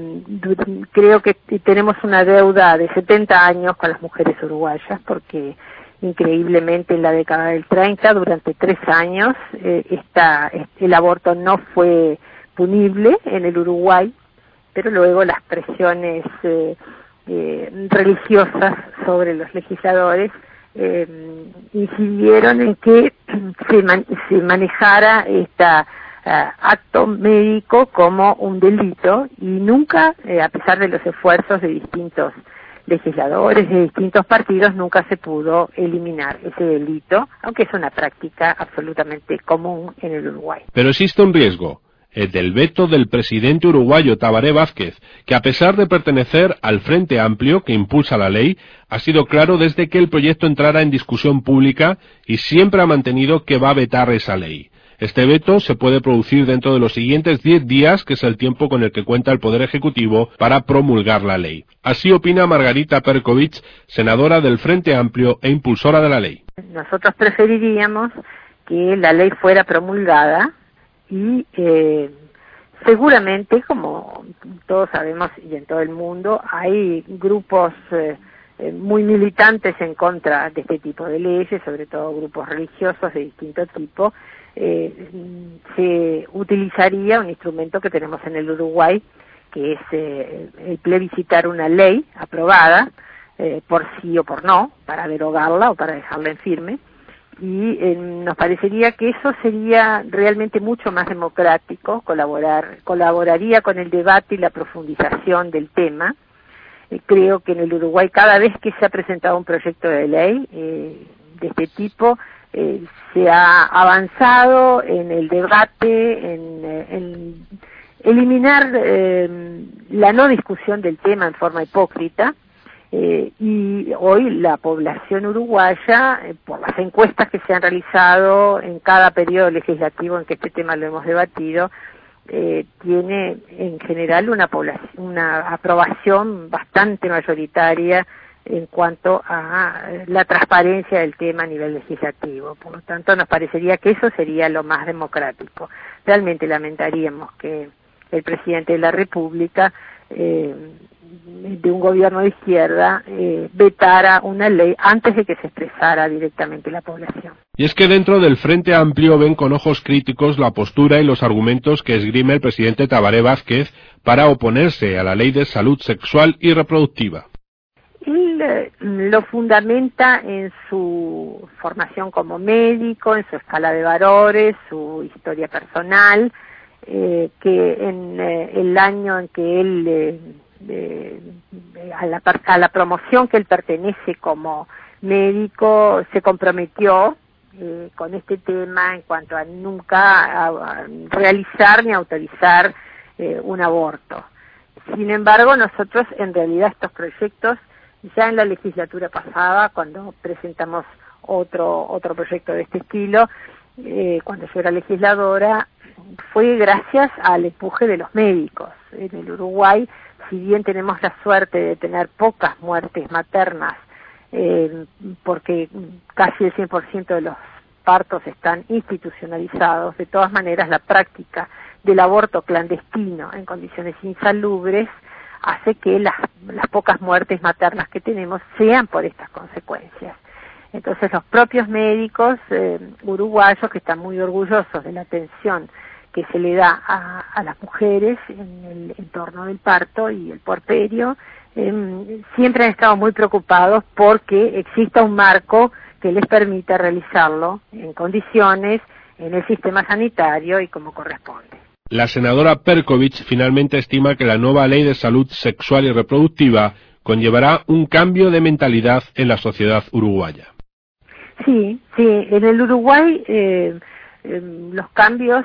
creo que tenemos una deuda de 70 años con las mujeres uruguayas, porque increíblemente en la década del 30, durante 3 años, el aborto no fue punible en el Uruguay, pero luego las presiones religiosas sobre los legisladores incidieron en que se manejara acto médico como un delito, y nunca, a pesar de los esfuerzos de distintos legisladores de distintos partidos, nunca se pudo eliminar ese delito, aunque es una práctica absolutamente común en el Uruguay. Pero existe un riesgo, el del veto del presidente uruguayo Tabaré Vázquez, que a pesar de pertenecer al Frente Amplio que impulsa la ley, ha sido claro desde que el proyecto entrara en discusión pública y siempre ha mantenido que va a vetar esa ley. Este veto se puede producir dentro de los siguientes 10 días, que es el tiempo con el que cuenta el Poder Ejecutivo para promulgar la ley. Así opina Margarita Perkovich, senadora del Frente Amplio e impulsora de la ley. Nosotros preferiríamos que la ley fuera promulgada y seguramente, como todos sabemos y en todo el mundo, hay grupos muy militantes en contra de este tipo de leyes, sobre todo grupos religiosos de distinto tipo. Se utilizaría un instrumento que tenemos en el Uruguay, que es el plebiscitar una ley aprobada por sí o por no, para derogarla o para dejarla en firme, y nos parecería que eso sería realmente mucho más democrático, colaboraría con el debate y la profundización del tema. Creo que en el Uruguay, cada vez que se ha presentado un proyecto de ley de este tipo, se ha avanzado en el debate, en eliminar la no discusión del tema en forma hipócrita, y hoy la población uruguaya, por las encuestas que se han realizado en cada periodo legislativo en que este tema lo hemos debatido, tiene en general una aprobación bastante mayoritaria en cuanto a la transparencia del tema a nivel legislativo. Por lo tanto, nos parecería que eso sería lo más democrático. Realmente lamentaríamos que el presidente de la República, de un gobierno de izquierda, vetara una ley antes de que se expresara directamente la población. Y es que dentro del Frente Amplio ven con ojos críticos la postura y los argumentos que esgrime el presidente Tabaré Vázquez para oponerse a la ley de salud sexual y reproductiva. Él lo fundamenta en su formación como médico, en su escala de valores, su historia personal, que en el año en que él, a la promoción que él pertenece como médico, se comprometió con este tema en cuanto a nunca a realizar ni autorizar un aborto. Sin embargo, nosotros en realidad estos proyectos, ya en la legislatura pasada, cuando presentamos otro proyecto de este estilo, cuando yo era legisladora, fue gracias al empuje de los médicos. En el Uruguay, si bien tenemos la suerte de tener pocas muertes maternas, porque casi el 100% de los partos están institucionalizados, de todas maneras la práctica del aborto clandestino en condiciones insalubres hace que las pocas muertes maternas que tenemos sean por estas consecuencias. Entonces los propios médicos uruguayos, que están muy orgullosos de la atención que se le da a las mujeres en el entorno del parto y el puerperio, siempre han estado muy preocupados porque exista un marco que les permita realizarlo en condiciones, en el sistema sanitario y como corresponde. La senadora Perković finalmente estima que la nueva ley de salud sexual y reproductiva conllevará un cambio de mentalidad en la sociedad uruguaya. Sí, en el Uruguay los cambios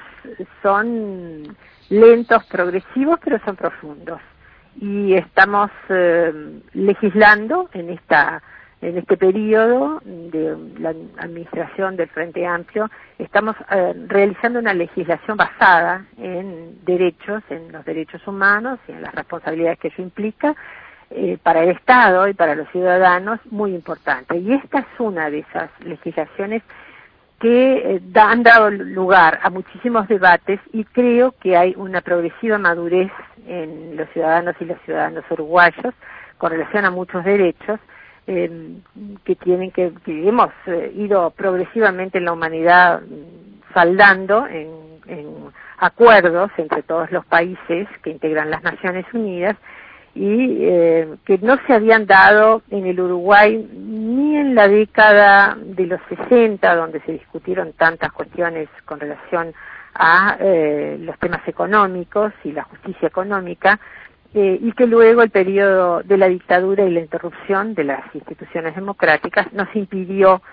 son lentos, progresivos, pero son profundos. Y estamos legislando en este periodo de la administración del Frente Amplio, estamos realizando una legislación basada en derechos, en los derechos humanos y en las responsabilidades que ello implica, para el Estado y para los ciudadanos, muy importante. Y esta es una de esas legislaciones que han dado lugar a muchísimos debates y creo que hay una progresiva madurez en los ciudadanos y las ciudadanas uruguayos con relación a muchos derechos que hemos ido progresivamente en la humanidad saldando en acuerdos entre todos los países que integran las Naciones Unidas y que no se habían dado en el Uruguay ni en la década de los 60, donde se discutieron tantas cuestiones con relación a los temas económicos y la justicia económica, y que luego el periodo de la dictadura y la interrupción de las instituciones democráticas nos impidió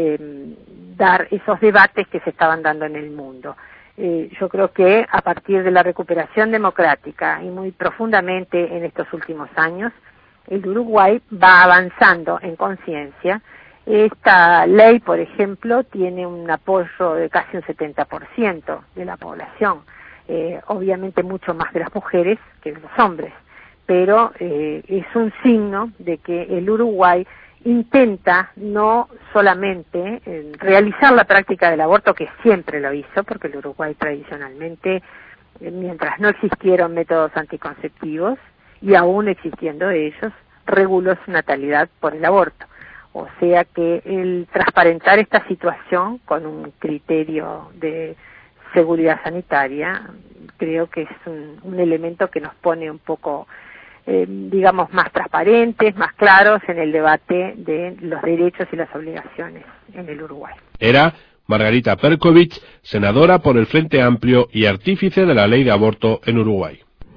dar esos debates que se estaban dando en el mundo. Yo creo que a partir de la recuperación democrática y muy profundamente en estos últimos años, el Uruguay va avanzando en conciencia. Esta ley, por ejemplo, tiene un apoyo de casi un 70% de la población, obviamente mucho más de las mujeres que de los hombres, pero es un signo de que el Uruguay intenta no solamente realizar la práctica del aborto, que siempre lo hizo, porque el Uruguay tradicionalmente, mientras no existieron métodos anticonceptivos, y aún existiendo ellos, reguló su natalidad por el aborto. O sea que el transparentar esta situación con un criterio de seguridad sanitaria, creo que es un elemento que nos pone un poco digamos, más transparentes, más claros en el debate de los derechos y las obligaciones en el Uruguay. Era Margarita Perković, senadora por el Frente Amplio y artífice de la ley de aborto en Uruguay.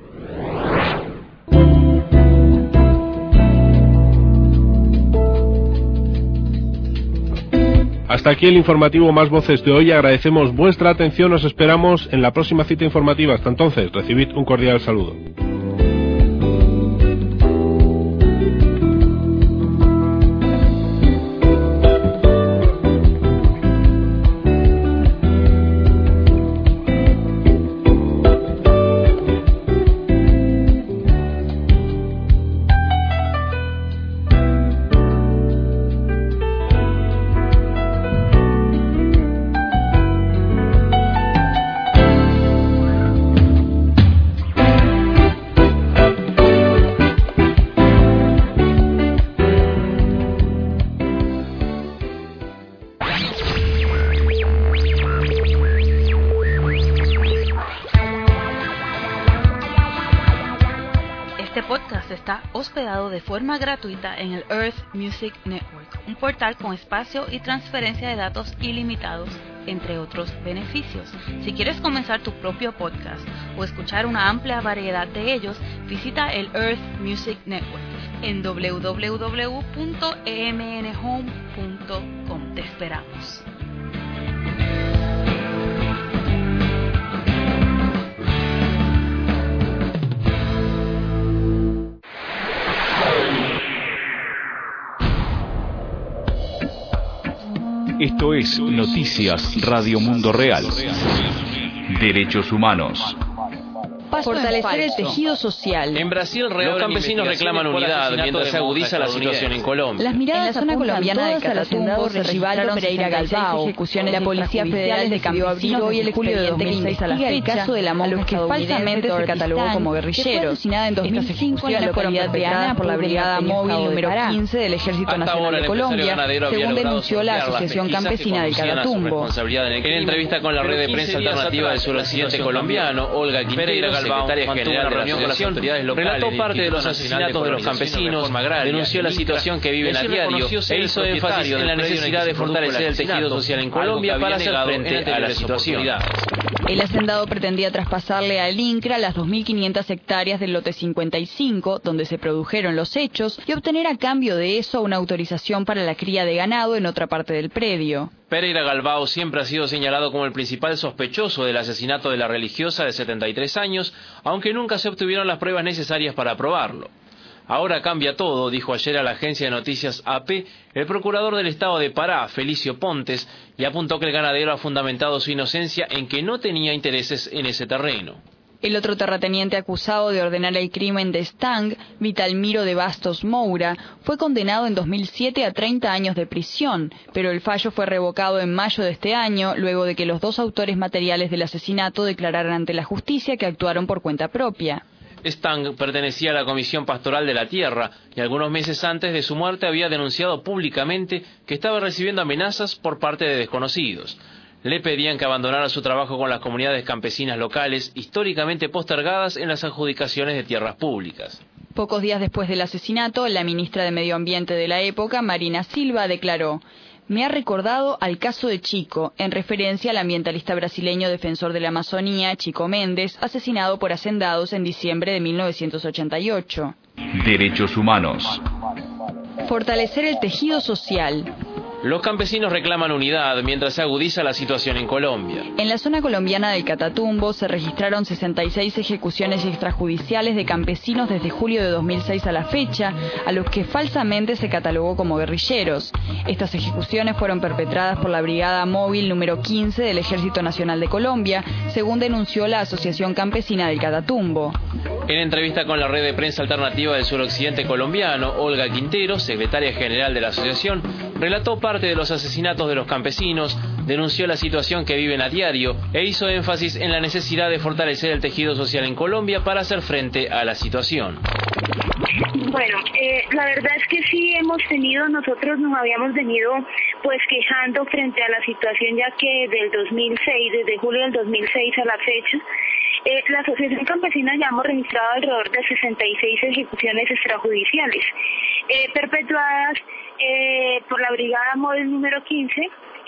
Hasta aquí el informativo Más Voces de hoy. Agradecemos vuestra atención. Os esperamos en la próxima cita informativa. Hasta entonces, recibid un cordial saludo. Hospedado de forma gratuita en el Earth Music Network, un portal con espacio y transferencia de datos ilimitados, entre otros beneficios. Si quieres comenzar tu propio podcast o escuchar una amplia variedad de ellos, visita el Earth Music Network en www.emnhome.com. Te esperamos. Esto es Noticias Radio Mundo Real. Derechos humanos. Fortalecer el tejido social. En Brasil, los campesinos reclaman unidad mientras se agudiza la situación en Colombia. Las miradas en la zona colombiana del Catatumbo se registraron Pereira Galbao. La Policía Federal decidió abrir hoy el julio de 2006 a la fecha a los que falsamente se catalogó como guerrilleros. Asesinada en 2005 en la localidad de Ana por la Brigada Móvil número 15 del Ejército Nacional de Colombia, según denunció la Asociación Campesina del Catatumbo. En entrevista con la red de prensa alternativa del suroccidente colombiano, Olga Quintero, secretaria general de la asociación, relató parte de los asesinatos de los campesinos, denunció la situación que viven a diario e hizo énfasis en la necesidad de fortalecer el tejido social en Colombia para hacer frente a la situación. El hacendado pretendía traspasarle al INCRA las 2.500 hectáreas del lote 55, donde se produjeron los hechos, y obtener a cambio de eso una autorización para la cría de ganado en otra parte del predio. Pereira Galbao siempre ha sido señalado como el principal sospechoso del asesinato de la religiosa de 73 años, aunque nunca se obtuvieron las pruebas necesarias para probarlo. Ahora cambia todo, dijo ayer a la agencia de noticias AP el procurador del estado de Pará, Felicio Pontes, y apuntó que el ganadero ha fundamentado su inocencia en que no tenía intereses en ese terreno. El otro terrateniente acusado de ordenar el crimen de Stang, Vitalmiro de Bastos Moura, fue condenado en 2007 a 30 años de prisión, pero el fallo fue revocado en mayo de este año, luego de que los dos autores materiales del asesinato declararan ante la justicia que actuaron por cuenta propia. Stang pertenecía a la Comisión Pastoral de la Tierra y algunos meses antes de su muerte había denunciado públicamente que estaba recibiendo amenazas por parte de desconocidos. Le pedían que abandonara su trabajo con las comunidades campesinas locales, históricamente postergadas en las adjudicaciones de tierras públicas. Pocos días después del asesinato, la ministra de Medio Ambiente de la época, Marina Silva, declaró: "Me ha recordado al caso de Chico", en referencia al ambientalista brasileño defensor de la Amazonía, Chico Méndez, asesinado por hacendados en diciembre de 1988. Derechos humanos. Fortalecer el tejido social. Los campesinos reclaman unidad mientras se agudiza la situación en Colombia. En la zona colombiana del Catatumbo se registraron 66 ejecuciones extrajudiciales de campesinos desde julio de 2006 a la fecha, a los que falsamente se catalogó como guerrilleros. Estas ejecuciones fueron perpetradas por la Brigada Móvil número 15 del Ejército Nacional de Colombia, según denunció la Asociación Campesina del Catatumbo. En entrevista con la red de prensa alternativa del suroccidente colombiano, Olga Quintero, secretaria general de la asociación, relató parte de los asesinatos de los campesinos, denunció la situación que viven a diario e hizo énfasis en la necesidad de fortalecer el tejido social en Colombia para hacer frente a la situación. Bueno, la verdad es que sí nosotros nos habíamos venido pues quejando frente a la situación, ya que desde julio del 2006 a la fecha, la Asociación Campesina ya hemos registrado alrededor de 66 ejecuciones extrajudiciales, perpetuadas por la Brigada Móvil número 15,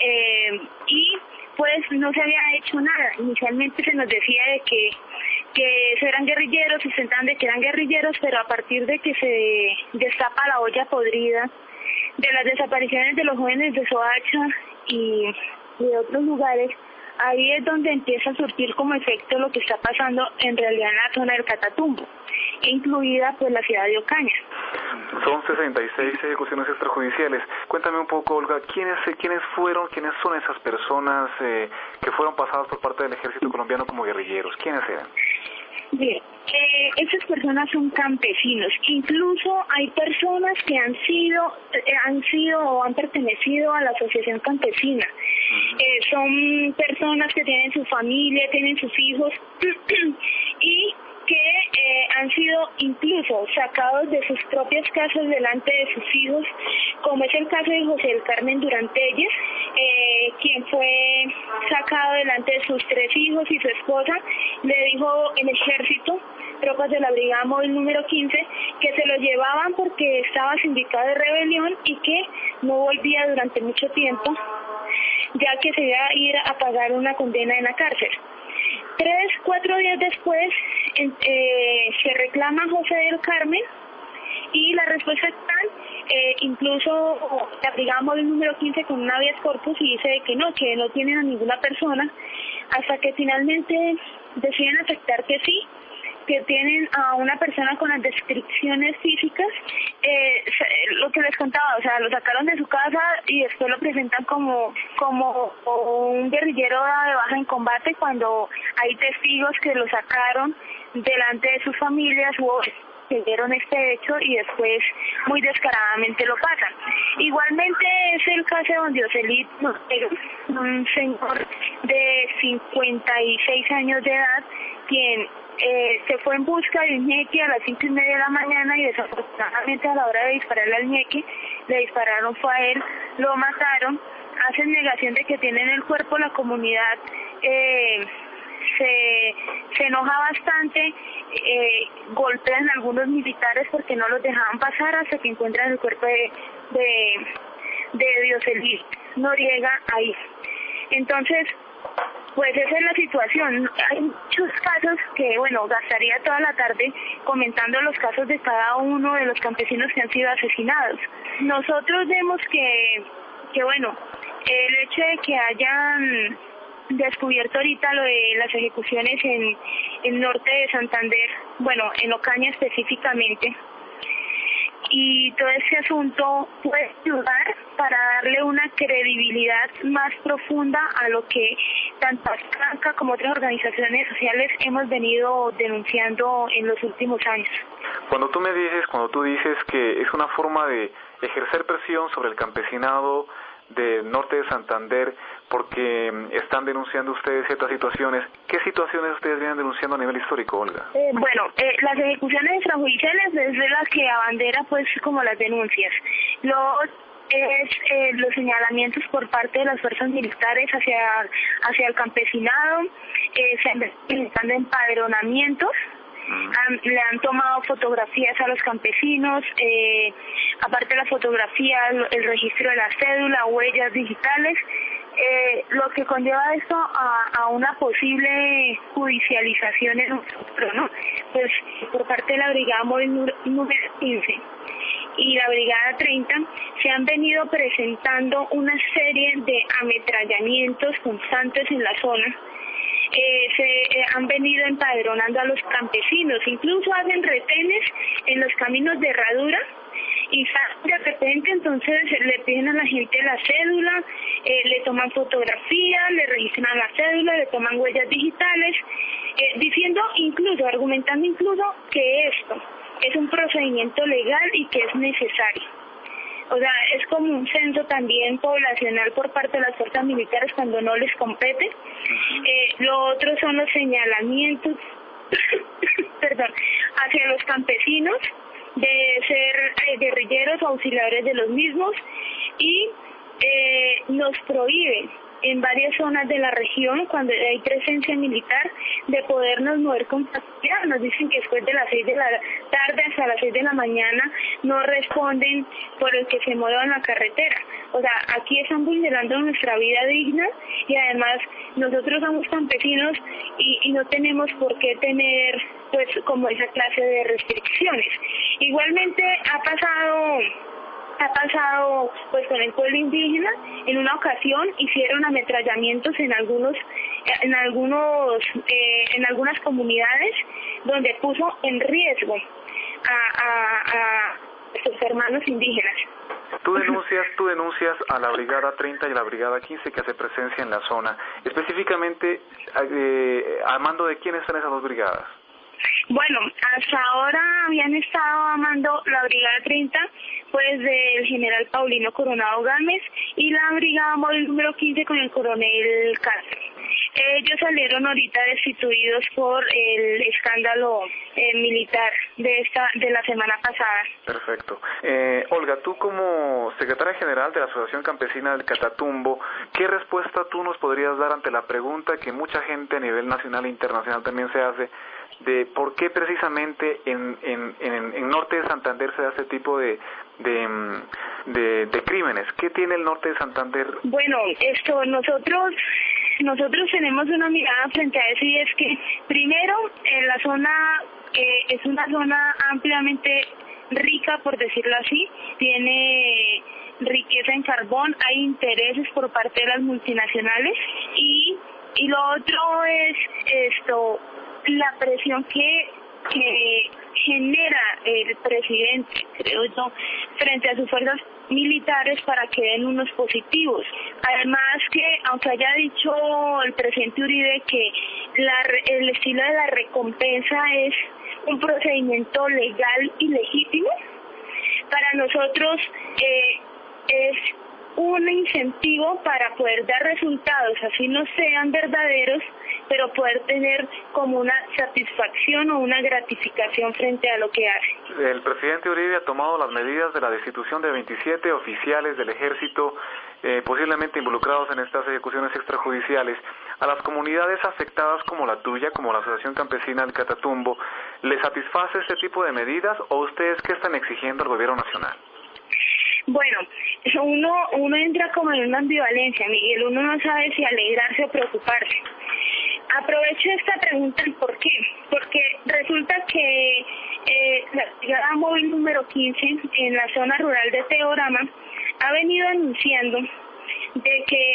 y pues no se había hecho nada. Inicialmente se nos decía de que eso eran guerrilleros, sustentaban de que eran guerrilleros, pero a partir de que se destapa la olla podrida de las desapariciones de los jóvenes de Soacha y de otros lugares, ahí es donde empieza a surtir como efecto lo que está pasando en realidad en la zona del Catatumbo, incluida pues la ciudad de Ocaña. Son 66 ejecuciones extrajudiciales. Cuéntame un poco, Olga, ¿quiénes son esas personas que fueron pasadas por parte del ejército colombiano como guerrilleros? ¿Quiénes eran? Bien, esas personas son campesinos. Incluso hay personas que han sido o han pertenecido a la asociación campesina. Son personas que tienen su familia, tienen sus hijos y que han sido incluso sacados de sus propias casas delante de sus hijos, como es el caso de José del Carmen Durantelles, quien fue sacado delante de sus 3 hijos y su esposa. Le dijo el ejército, tropas de la Brigada Móvil número 15, que se lo llevaban porque estaba sindicado de rebelión y que no volvía durante mucho tiempo, ya que se iba a ir a pagar una condena en la cárcel. 3-4 días después se reclama a José del Carmen y la respuesta es tal, incluso la Brigada Móvil número 15 con un habeas corpus y dice que no tienen a ninguna persona, hasta que finalmente deciden aceptar que sí, que tienen a una persona con las descripciones físicas, lo que les contaba, o sea, lo sacaron de su casa y después lo presentan como un guerrillero de baja en combate, cuando hay testigos que lo sacaron delante de sus familias o que vieron este hecho y después muy descaradamente lo pasan. Igualmente es el caso de don Dioselid, un señor de 56 años de edad, quien se fue en busca de un ñeque a las 5:30 de la mañana y desafortunadamente a la hora de dispararle al ñeque, le dispararon fue a él, lo mataron. Hacen negación de que tienen el cuerpo, la comunidad se enoja bastante, golpean a algunos militares porque no los dejaban pasar hasta que encuentran el cuerpo de Dioselid Noriega ahí. Entonces, pues esa es la situación. Hay muchos casos que, bueno, gastaría toda la tarde comentando los casos de cada uno de los campesinos que han sido asesinados. Nosotros vemos que bueno, el hecho de que hayan descubierto ahorita lo de las ejecuciones en el norte de Santander, bueno, en Ocaña específicamente, y todo ese asunto puede ayudar para darle una credibilidad más profunda a lo que tanto Franca como otras organizaciones sociales hemos venido denunciando en los últimos años. Cuando tú dices que es una forma de ejercer presión sobre el campesinado del norte de Santander porque están denunciando ustedes ciertas situaciones, ¿qué situaciones ustedes vienen denunciando a nivel histórico, Olga? Las ejecuciones extrajudiciales es de las que abandera pues como las denuncias. Los señalamientos por parte de las fuerzas militares hacia el campesinado, se han realizado empadronamientos, le han tomado fotografías a los campesinos, aparte de la fotografía, el registro de la cédula, huellas digitales, lo que conlleva esto a una posible judicialización en un futuro, ¿no? Pues por parte de la Brigada Móvil número 15 y la Brigada 30 se han venido presentando una serie de ametrallamientos constantes en la zona. Se han venido empadronando a los campesinos, incluso hacen retenes en los caminos de herradura y de repente entonces le piden a la gente la cédula, le toman fotografías, le registran la cédula, le toman huellas digitales, argumentando incluso que esto es un procedimiento legal y que es necesario. O sea, es como un censo también poblacional por parte de las fuerzas militares cuando no les compete. Lo otro son los señalamientos hacia los campesinos de ser guerrilleros o auxiliares de los mismos y nos prohíben en varias zonas de la región, cuando hay presencia militar, de podernos mover con facilidad. Nos dicen que después de las 6 de la tarde hasta las 6 de la mañana no responden por el que se mueva en la carretera. O sea, aquí están vulnerando nuestra vida digna y además nosotros somos campesinos y no tenemos por qué tener pues como esa clase de restricciones. Igualmente ha pasado pues con el pueblo indígena. En una ocasión hicieron ametrallamientos en algunas comunidades donde puso en riesgo a sus hermanos indígenas. Tú denuncias a la Brigada 30 y a la Brigada 15 que hace presencia en la zona. Específicamente, ¿a mando de quién están esas dos brigadas? Bueno, hasta ahora habían estado a mando la Brigada 30, pues del general Paulino Coronado Gámez, y la Brigada Móvil número 15 con el coronel Castro. Ellos salieron ahorita destituidos por el escándalo militar de la semana pasada. Perfecto. Olga, tú como secretaria general de la Asociación Campesina del Catatumbo, ¿qué respuesta tú nos podrías dar ante la pregunta que mucha gente a nivel nacional e internacional también se hace de por qué precisamente en norte de Santander se da este tipo de crímenes? ¿Qué tiene el norte de Santander? Bueno, nosotros tenemos una mirada frente a eso, y es que primero en la zona es una zona ampliamente rica, por decirlo así, tiene riqueza en carbón, hay intereses por parte de las multinacionales y lo otro es la presión que que genera el presidente, creo yo, frente a sus fuerzas militares para que den unos positivos. Además que, aunque haya dicho el presidente Uribe que el estilo de la recompensa es un procedimiento legal y legítimo, para nosotros es un incentivo para poder dar resultados, así no sean verdaderos, pero poder tener como una satisfacción o una gratificación frente a lo que hace. El presidente Uribe ha tomado las medidas de la destitución de 27 oficiales del ejército posiblemente involucrados en estas ejecuciones extrajudiciales. A las comunidades afectadas como la tuya, como la Asociación Campesina del Catatumbo, ¿les satisface este tipo de medidas o ustedes qué están exigiendo al gobierno nacional? Bueno, uno entra como en una ambivalencia, Miguel, uno no sabe si alegrarse o preocuparse. Aprovecho esta pregunta, ¿por qué? Porque resulta que la Brigada Móvil número 15 en la zona rural de Teorama ha venido anunciando de que,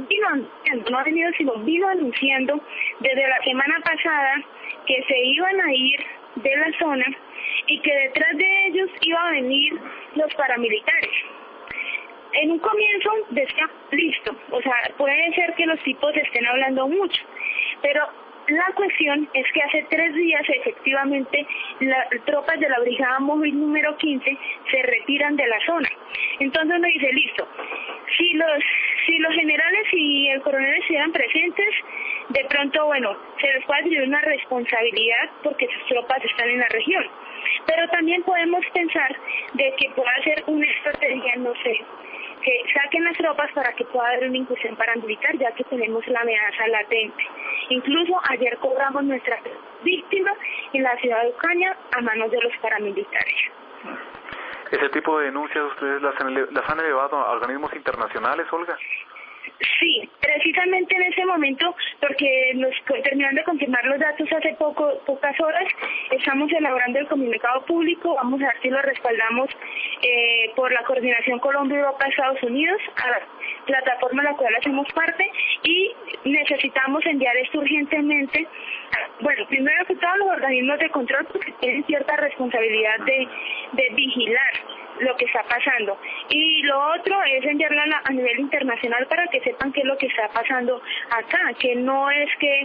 vino anunciando desde la semana pasada que se iban a ir de la zona y que detrás de ellos iban a venir los paramilitares. En un comienzo decía, listo, o sea, puede ser que los tipos estén hablando mucho, pero la cuestión es que hace 3 días efectivamente las tropas de la Brigada Móvil número 15 se retiran de la zona. Entonces uno dice, listo, si los generales y el coronel estuvieran presentes, de pronto, bueno, se les puede atribuir una responsabilidad porque sus tropas están en la región. Pero también podemos pensar de que pueda ser una estrategia, no sé, que saquen las tropas para que pueda haber una incursión paramilitar, ya que tenemos la amenaza latente. Incluso ayer cobramos nuestra víctima en la ciudad de Ocaña a manos de los paramilitares. ¿Ese tipo de denuncias ustedes las han elevado a organismos internacionales, Olga? Sí, precisamente en ese momento, porque terminando de confirmar los datos hace pocas horas, estamos elaborando el comunicado público, vamos a ver si lo respaldamos por la Coordinación Colombia-Europa-Estados Unidos, a la plataforma a la cual hacemos parte, y necesitamos enviar esto urgentemente. Bueno, primero que todo los organismos de control, porque tienen cierta responsabilidad de vigilar lo que está pasando, y lo otro es enviarla a nivel internacional para que sepan qué es lo que está pasando acá, que no es que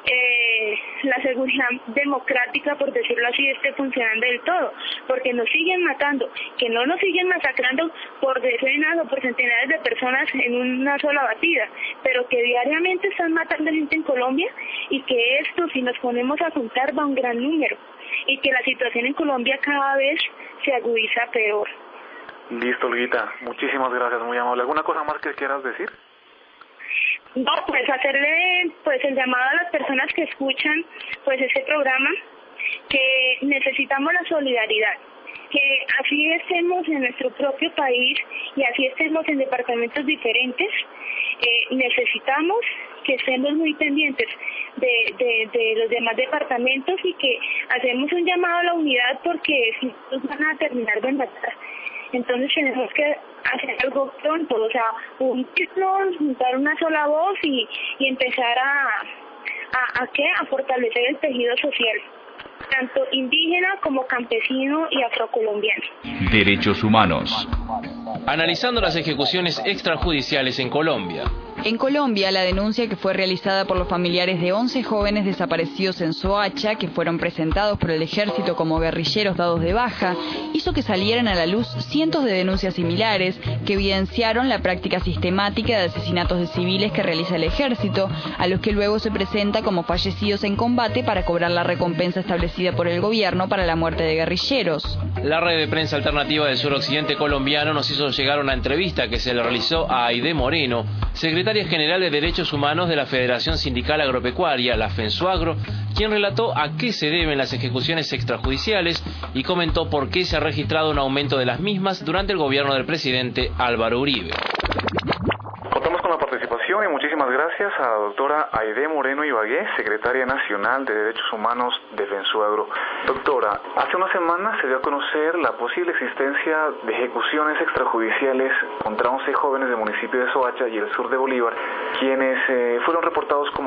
la seguridad democrática, por decirlo así, esté funcionando del todo, porque nos siguen matando, que no nos siguen masacrando por decenas o por centenares de personas en una sola batida, pero que diariamente están matando gente en Colombia, y que esto, si nos ponemos a contar, va a un gran número, y que la situación en Colombia cada vez se agudiza peor. Listo, Olguita, muchísimas gracias, muy amable. ¿Alguna cosa más que quieras decir? No, pues hacerle el llamado a las personas que escuchan este programa, que necesitamos la solidaridad, que así estemos en nuestro propio país y así estemos en departamentos diferentes, necesitamos que estemos muy pendientes de los demás departamentos, y que hacemos un llamado a la unidad, porque si nos van a terminar de matar, entonces tenemos que hacer algo pronto, o sea, unirnos, juntar una sola voz y empezar a fortalecer el tejido social, tanto indígena como campesino y afrocolombiano. Derechos humanos. Analizando las ejecuciones extrajudiciales en Colombia. En Colombia, la denuncia que fue realizada por los familiares de 11 jóvenes desaparecidos en Soacha, que fueron presentados por el ejército como guerrilleros dados de baja, hizo que salieran a la luz cientos de denuncias similares que evidenciaron la práctica sistemática de asesinatos de civiles que realiza el ejército, a los que luego se presenta como fallecidos en combate para cobrar la recompensa establecida por el gobierno para la muerte de guerrilleros. La red de prensa alternativa del suroccidente colombiano nos hizo llegar una entrevista que se le realizó a Aide Moreno, secretaria general de Derechos Humanos de la Federación Sindical Agropecuaria, la FENSUAGRO, quien relató a qué se deben las ejecuciones extrajudiciales y comentó por qué se ha registrado un aumento de las mismas durante el gobierno del presidente Álvaro Uribe. Contamos con la participación y muchísimas gracias a la doctora Aide Moreno Ibagué, secretaria nacional de Derechos Humanos de FENSUAGRO. Doctora, hace una semana se dio a conocer la posible existencia de ejecuciones extrajudiciales contra 11 jóvenes del municipio de Soacha y el sur de Bolívar, quienes fueron reportados como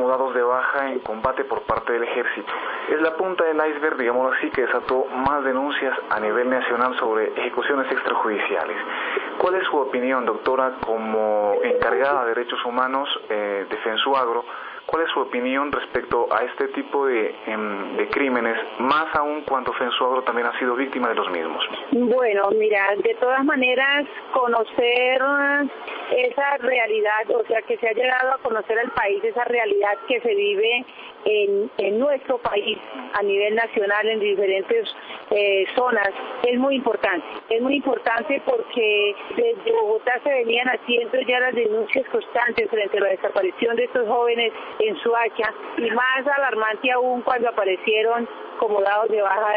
dados de baja en combate por parte del ejército. Es la punta del iceberg, digámoslo así, que desató más denuncias a nivel nacional sobre ejecuciones extrajudiciales. ¿Cuál es su opinión, doctora, como encargada de derechos humanos de FENSUAGRO? ¿Cuál es su opinión respecto a este tipo de crímenes, más aún cuando FENSUAGRO también ha sido víctima de los mismos? Bueno, mira, de todas maneras, conocer esa realidad, o sea, que se ha llegado a conocer al país, esa realidad que se vive en nuestro país a nivel nacional en diferentes zonas, es muy importante. Es muy importante porque desde Bogotá se venían haciendo ya las denuncias constantes frente a la desaparición de estos jóvenes en Soacha, y más alarmante aún cuando aparecieron como dados de baja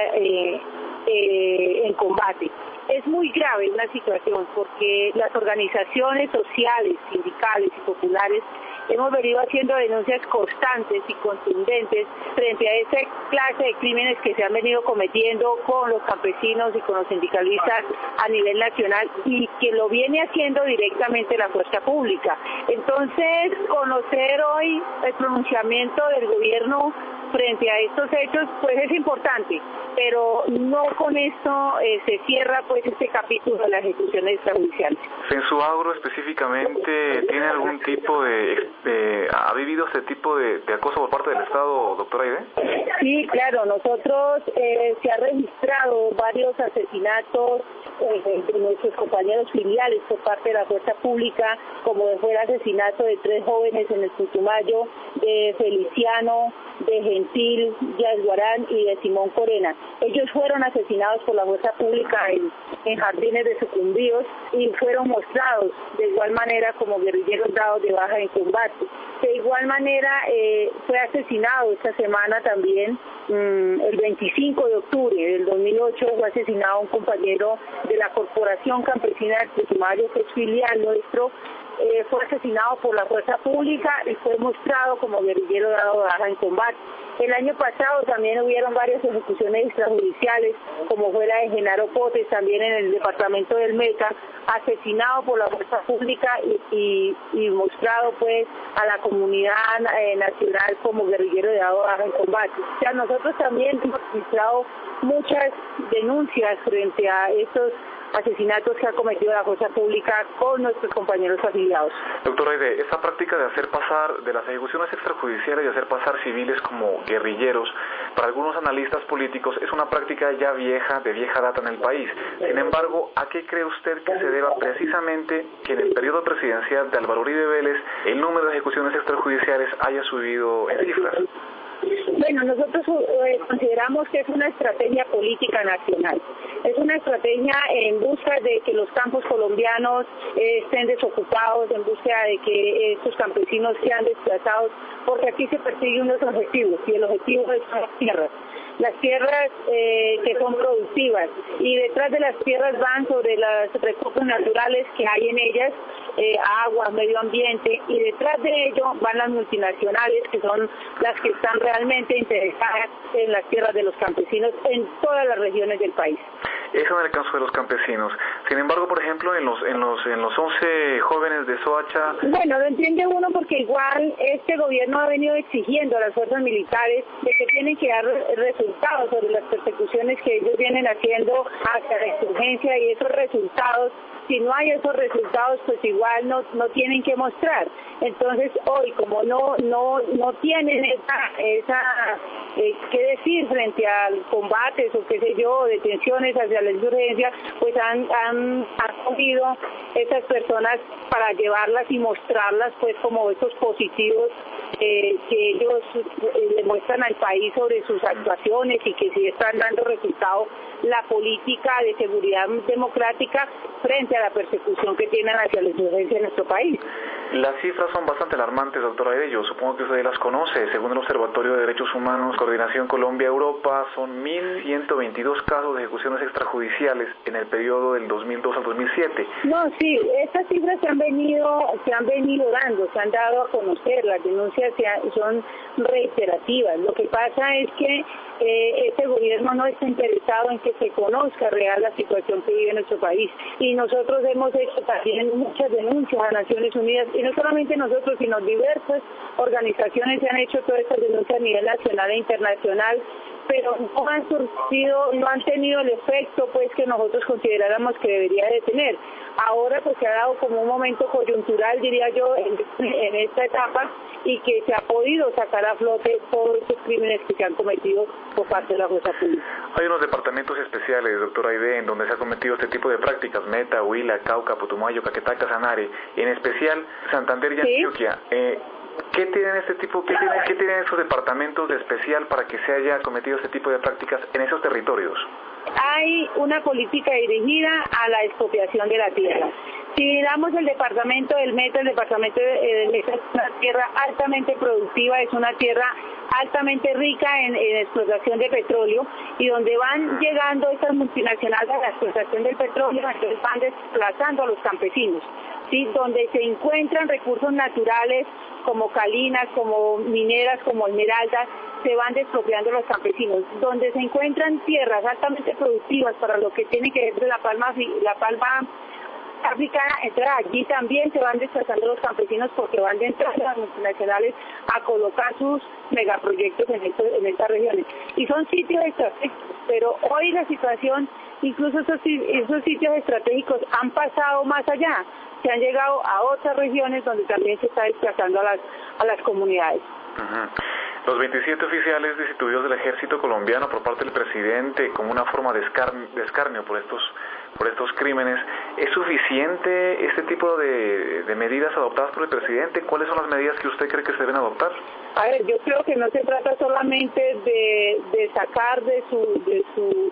en combate. Es muy grave una situación porque las organizaciones sociales, sindicales y populares hemos venido haciendo denuncias constantes y contundentes frente a esa clase de crímenes que se han venido cometiendo con los campesinos y con los sindicalistas a nivel nacional, y que lo viene haciendo directamente la fuerza pública. Entonces, conocer hoy el pronunciamiento del gobierno frente a estos hechos, pues es importante, pero no con esto se cierra pues este capítulo de la ejecución extrajudicial. FENSUAGRO específicamente tiene algún tipo ¿ha vivido este tipo de acoso por parte del Estado, doctora Aide? Sí, claro, nosotros se ha registrado varios asesinatos de nuestros compañeros filiales por parte de la fuerza pública, como fue el asesinato de 3 jóvenes en el Putumayo, de Feliciano, de Gentil, de Alguarán y de Simón Corena. Ellos fueron asesinados por la fuerza pública en jardines de Sucumbíos y fueron mostrados de igual manera como guerrilleros dados de baja en combate. De igual manera fue asesinado esta semana también, el 25 de octubre del 2008, fue asesinado un compañero de la Corporación Campesina del Putumayo, que es filial nuestro. Fue asesinado por la fuerza pública y fue mostrado como guerrillero dado de baja en combate. El año pasado también hubieron varias ejecuciones extrajudiciales, como fue la de Genaro Potes, también en el departamento del Meta, asesinado por la fuerza pública y mostrado pues a la comunidad nacional como guerrillero dado de baja en combate. O sea, nosotros también hemos registrado muchas denuncias frente a estos asesinatos que ha cometido la fuerza pública con nuestros compañeros afiliados. Doctora Aide, esta práctica de hacer pasar, de las ejecuciones extrajudiciales y hacer pasar civiles como guerrilleros, para algunos analistas políticos es una práctica ya vieja, de vieja data en el país. Sin embargo, ¿a qué cree usted que se deba precisamente que en el periodo presidencial de Álvaro Uribe Vélez el número de ejecuciones extrajudiciales haya subido en cifras? Bueno, nosotros consideramos que es una estrategia política nacional. Es una estrategia en busca de que los campos colombianos estén desocupados, en búsqueda de que estos campesinos sean desplazados, porque aquí se persiguen unos objetivos, y el objetivo es las tierras que son productivas, y detrás de las tierras van sobre los recursos naturales que hay en ellas, agua, medio ambiente, y detrás de ello van las multinacionales, que son las que están realmente interesadas en las tierras de los campesinos en todas las regiones del país. Eso en el caso de los campesinos. Sin embargo, por ejemplo, en los 11 jóvenes de Soacha... Bueno, lo entiende uno porque igual este gobierno ha venido exigiendo a las fuerzas militares de que tienen que dar resultados sobre las persecuciones que ellos vienen haciendo hacia la insurgencia, y esos resultados, si no hay esos resultados, pues igual no tienen que mostrar. Entonces hoy, como no tienen esa qué decir frente al combates o qué sé yo, detenciones hacia la insurgencia, pues han cogido esas personas para llevarlas y mostrarlas pues como estos positivos que ellos le muestran al país sobre sus actuaciones, y que sí están dando resultado la política de seguridad democrática frente a la persecución que tienen hacia la insurgencia en nuestro país. Las cifras son bastante alarmantes, doctora Aide. Yo supongo que usted las conoce. Según el Observatorio de Derechos Humanos, Coordinación Colombia-Europa, son 1.122 casos de ejecuciones extrajudiciales en el periodo del 2002 al 2007. No, sí, estas cifras se han venido dando, se han dado a conocer, las denuncias son reiterativas. Lo que pasa es que este gobierno no está interesado en que se conozca real la situación que vive nuestro país, y nosotros hemos hecho también muchas denuncias a Naciones Unidas y y no solamente nosotros, sino diversas organizaciones se han hecho todas estas denuncias a nivel nacional e internacional, pero no han tenido el efecto pues que nosotros consideráramos que debería de tener. Ahora pues se ha dado como un momento coyuntural, diría yo, en esta etapa, y que se ha podido sacar a flote todos esos crímenes que se han cometido por parte de la fuerza pública. Hay unos departamentos especiales, doctora Aide, en donde se ha cometido este tipo de prácticas: Meta, Huila, Cauca, Putumayo, Caquetá, Sanare, en especial Santander y Antioquia. ¿Qué tienen qué tienen esos departamentos de especial para que se haya cometido este tipo de prácticas en esos territorios? Hay una política dirigida a la expropiación de la tierra. Si miramos el departamento del Meta, el departamento del Meta es una tierra altamente productiva, es una tierra altamente rica en explotación de petróleo, y donde van llegando estas multinacionales a la explotación del petróleo, entonces van desplazando a los campesinos, ¿sí? Donde se encuentran recursos naturales como calinas, como mineras, como esmeraldas, se van despropiando los campesinos. Donde se encuentran tierras altamente productivas para lo que tiene que ver la palma africana, entonces allí también se van desplazando los campesinos, porque van de entrada las multinacionales a colocar sus megaproyectos en estas regiones. Y son sitios estratégicos, pero hoy la situación, incluso esos sitios estratégicos han pasado más allá, se han llegado a otras regiones donde también se está desplazando a las comunidades. Los 27 oficiales destituidos del ejército colombiano por parte del presidente como una forma de escarnio por estos crímenes, ¿es suficiente este tipo de medidas adoptadas por el presidente? ¿Cuáles son las medidas que usted cree que se deben adoptar? A ver, yo creo que no se trata solamente de sacar de su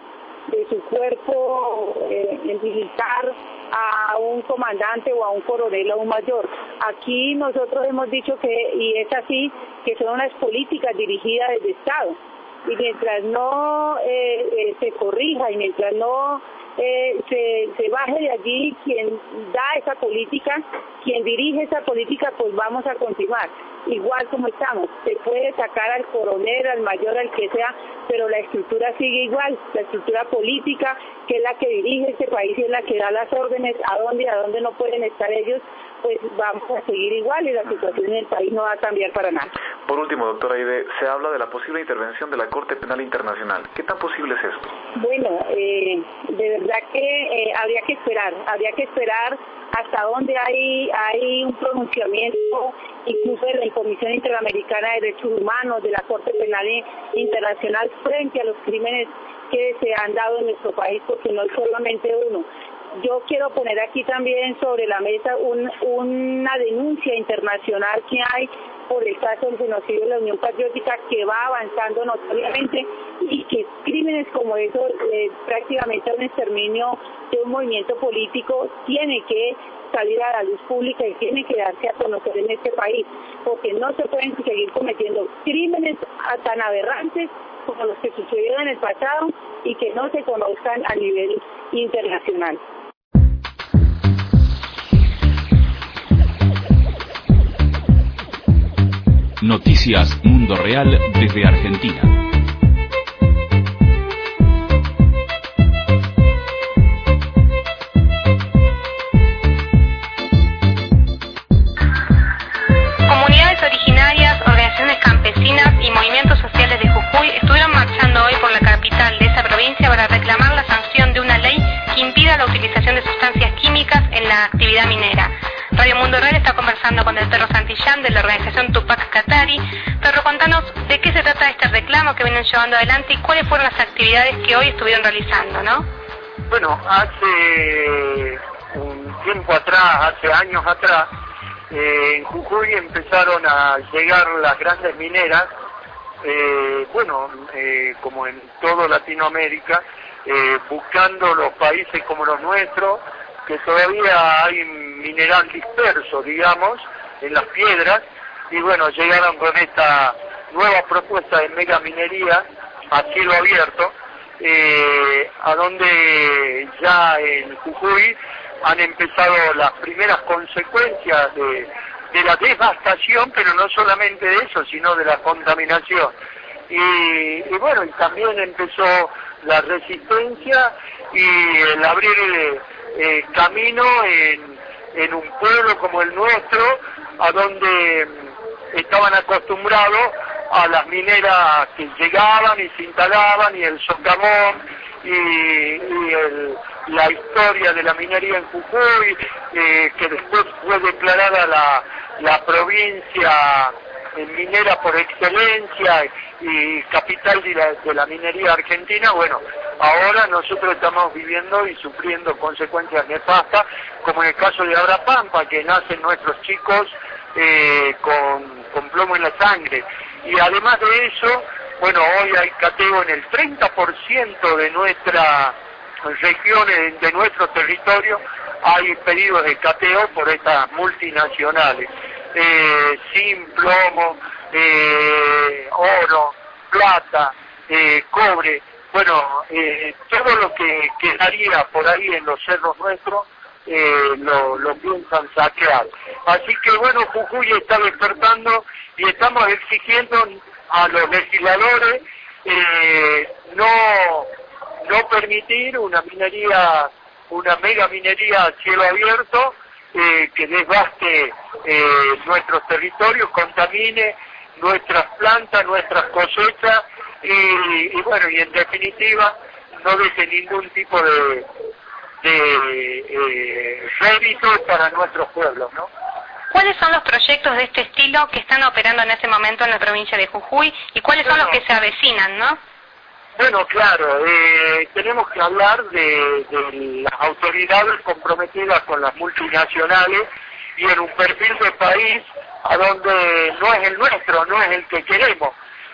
cuerpo militar a un comandante o a un coronel o un mayor. Aquí nosotros hemos dicho que, y es así, que son unas políticas dirigidas desde Estado, y mientras no se corrija y mientras no se baje de allí quien da esa política, quien dirige esa política, pues vamos a continuar igual como estamos. Se puede sacar al coronel, al mayor, al que sea, pero la estructura sigue igual, la estructura política, que es la que dirige este país y es la que da las órdenes a dónde no pueden estar ellos, pues vamos a seguir igual, y la situación en el país no va a cambiar para nada. Por último, doctora Aide, se habla de la posible intervención de la Corte Penal Internacional. ¿Qué tan posible es esto? Bueno, de verdad que habría que esperar hasta donde hay un pronunciamiento, incluso de la Comisión Interamericana de Derechos Humanos, de la Corte Penal Internacional, frente a los crímenes que se han dado en nuestro país, porque no es solamente uno. Yo quiero poner aquí también sobre la mesa una denuncia internacional que hay por el caso del genocidio de la Unión Patriótica, que va avanzando notoriamente, y que crímenes como esos, prácticamente un exterminio de un movimiento político, tiene que salir a la luz pública y tiene que darse a conocer en este país, porque no se pueden seguir cometiendo crímenes tan aberrantes como los que sucedieron en el pasado y que no se conozcan a nivel internacional. Noticias Mundo Real desde Argentina. Comunidades originarias, organizaciones campesinas y movimientos sociales de Jujuy estuvieron marchando hoy por la capital de esa provincia para reclamar la sanción de una ley que impida la utilización de sustancias químicas en la actividad minera. Radio Mundo Real está conversando con el Perro Santillán de la organización Tupac Katari. Perro, contanos de qué se trata este reclamo que vienen llevando adelante y cuáles fueron las actividades que hoy estuvieron realizando, ¿no? Bueno, hace un tiempo atrás, hace años atrás, en Jujuy empezaron a llegar las grandes mineras, como en toda Latinoamérica, buscando los países como los nuestros, que todavía hay mineral disperso, digamos, en las piedras, y bueno, llegaron con esta nueva propuesta de megaminería a cielo abierto, a donde ya en Jujuy han empezado las primeras consecuencias de la devastación, pero no solamente de eso, sino de la contaminación. Y bueno, y también empezó la resistencia y el abrir camino en un pueblo como el nuestro, a donde estaban acostumbrados a las mineras que llegaban y se instalaban, y el socavón, la historia de la minería en Jujuy, que después fue declarada la provincia minera por excelencia y capital de la minería argentina. Bueno, ahora nosotros estamos viviendo y sufriendo consecuencias nefastas, como en el caso de Abrapampa, que nacen nuestros chicos con plomo en la sangre. Y además de eso, bueno, hoy hay cateo en el 30% de nuestras regiones, de nuestro territorio, hay pedidos de cateo por estas multinacionales. Zinc, plomo, oro, plata, cobre, bueno, todo lo que quedaría por ahí en los cerros nuestros lo piensan saquear. Así que bueno, Jujuy está despertando y estamos exigiendo a los legisladores no permitir una mega minería a cielo abierto, que desgaste nuestros territorios, contamine nuestras plantas, nuestras cosechas y bueno, y en definitiva no deje ningún tipo de rédito para nuestros pueblos, ¿no? ¿Cuáles son los proyectos de este estilo que están operando en este momento en la provincia de Jujuy y cuáles son los que se avecinan, no? Bueno, claro, tenemos que hablar de las autoridades comprometidas con las multinacionales y en un perfil de país a donde no es el nuestro, no es el que queremos.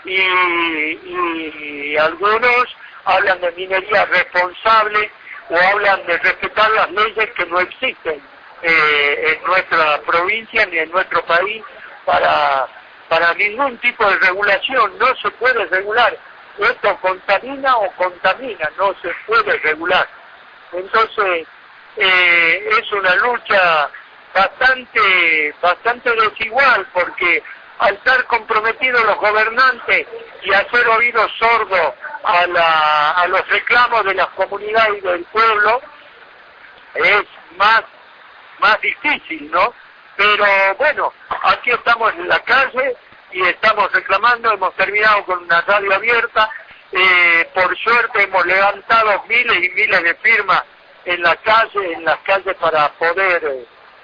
Y algunos hablan de minería responsable o hablan de respetar las leyes que no existen en nuestra provincia ni en nuestro país para ningún tipo de regulación. No se puede regular. Esto contamina o contamina, no se puede regular. Entonces, es una lucha bastante desigual, porque al estar comprometidos los gobernantes y hacer oídos sordos a los reclamos de las comunidades y del pueblo, es más difícil, ¿no? Pero bueno, aquí estamos en la calle y estamos reclamando, hemos terminado con una radio abierta, por suerte hemos levantado miles y miles de firmas en las calles para poder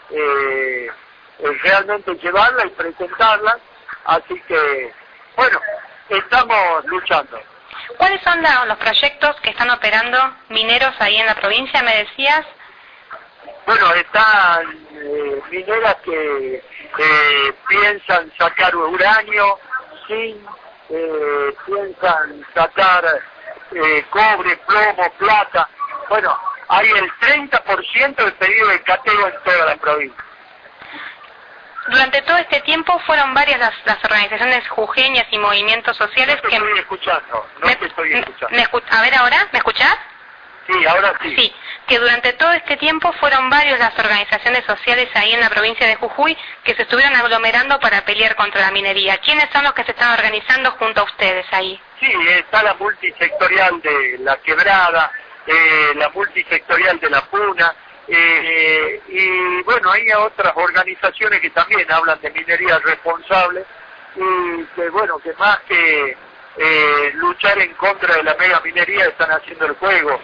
realmente llevarla y presentarla, así que bueno, estamos luchando. ¿Cuáles son los proyectos que están operando mineros ahí en la provincia, me decías? Bueno, están mineras que piensan sacar uranio, zinc, piensan sacar cobre, plomo, plata. Bueno, hay el 30% del pedido de cateo en toda la provincia. Durante todo este tiempo fueron varias las organizaciones jujeñas y movimientos sociales que... No te estoy escuchando, te estoy escuchando. A ver ahora, ¿me escuchás? Sí, ahora sí. Sí, que durante todo este tiempo fueron varias las organizaciones sociales ahí en la provincia de Jujuy que se estuvieron aglomerando para pelear contra la minería. ¿Quiénes son los que se están organizando junto a ustedes ahí? Sí, está la multisectorial de La Quebrada, la multisectorial de La Puna, y bueno, hay otras organizaciones que también hablan de minería responsable y que bueno, que más que luchar en contra de la mega minería están haciendo el juego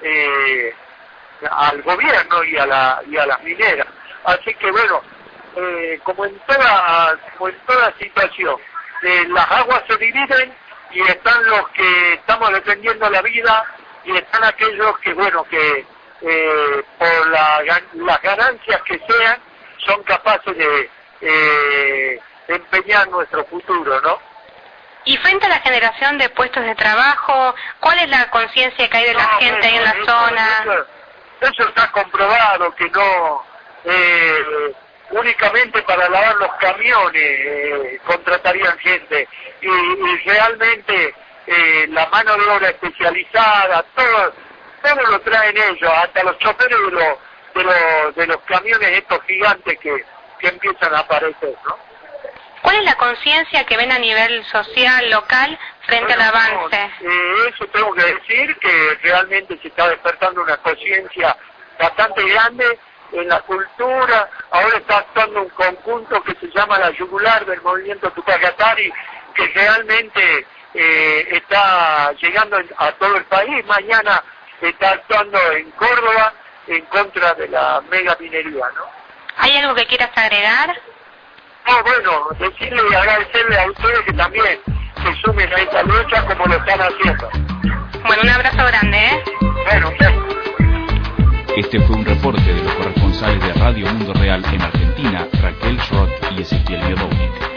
al gobierno y a las mineras. Así que bueno, como en toda situación, las aguas se dividen y están los que estamos defendiendo la vida y están aquellos que bueno, que por las ganancias que sean son capaces de empeñar nuestro futuro, ¿no? Y frente a la generación de puestos de trabajo, ¿cuál es la conciencia que hay de la gente ahí en la zona? Eso está comprobado, que no únicamente para lavar los camiones contratarían gente y realmente la mano de obra especializada, todo lo traen ellos, hasta los choferes de los camiones estos gigantes que empiezan a aparecer, ¿no? ¿Cuál es la conciencia que ven a nivel social, local, frente al avance? Eso tengo que decir, que realmente se está despertando una conciencia bastante grande en la cultura. Ahora está actuando un conjunto que se llama La Yugular del movimiento Tupac Katari, que realmente está llegando a todo el país. Mañana está actuando en Córdoba en contra de la mega minería, ¿no? ¿Hay algo que quieras agregar? No, bueno, decirle y agradecerle a ustedes que también se sumen a esta lucha como lo están haciendo. Bueno, un abrazo grande, ¿eh? Bueno, gracias. Este fue un reporte de los corresponsales de Radio Mundo Real en Argentina, Raquel Schrott y Ezequiel Miodownik.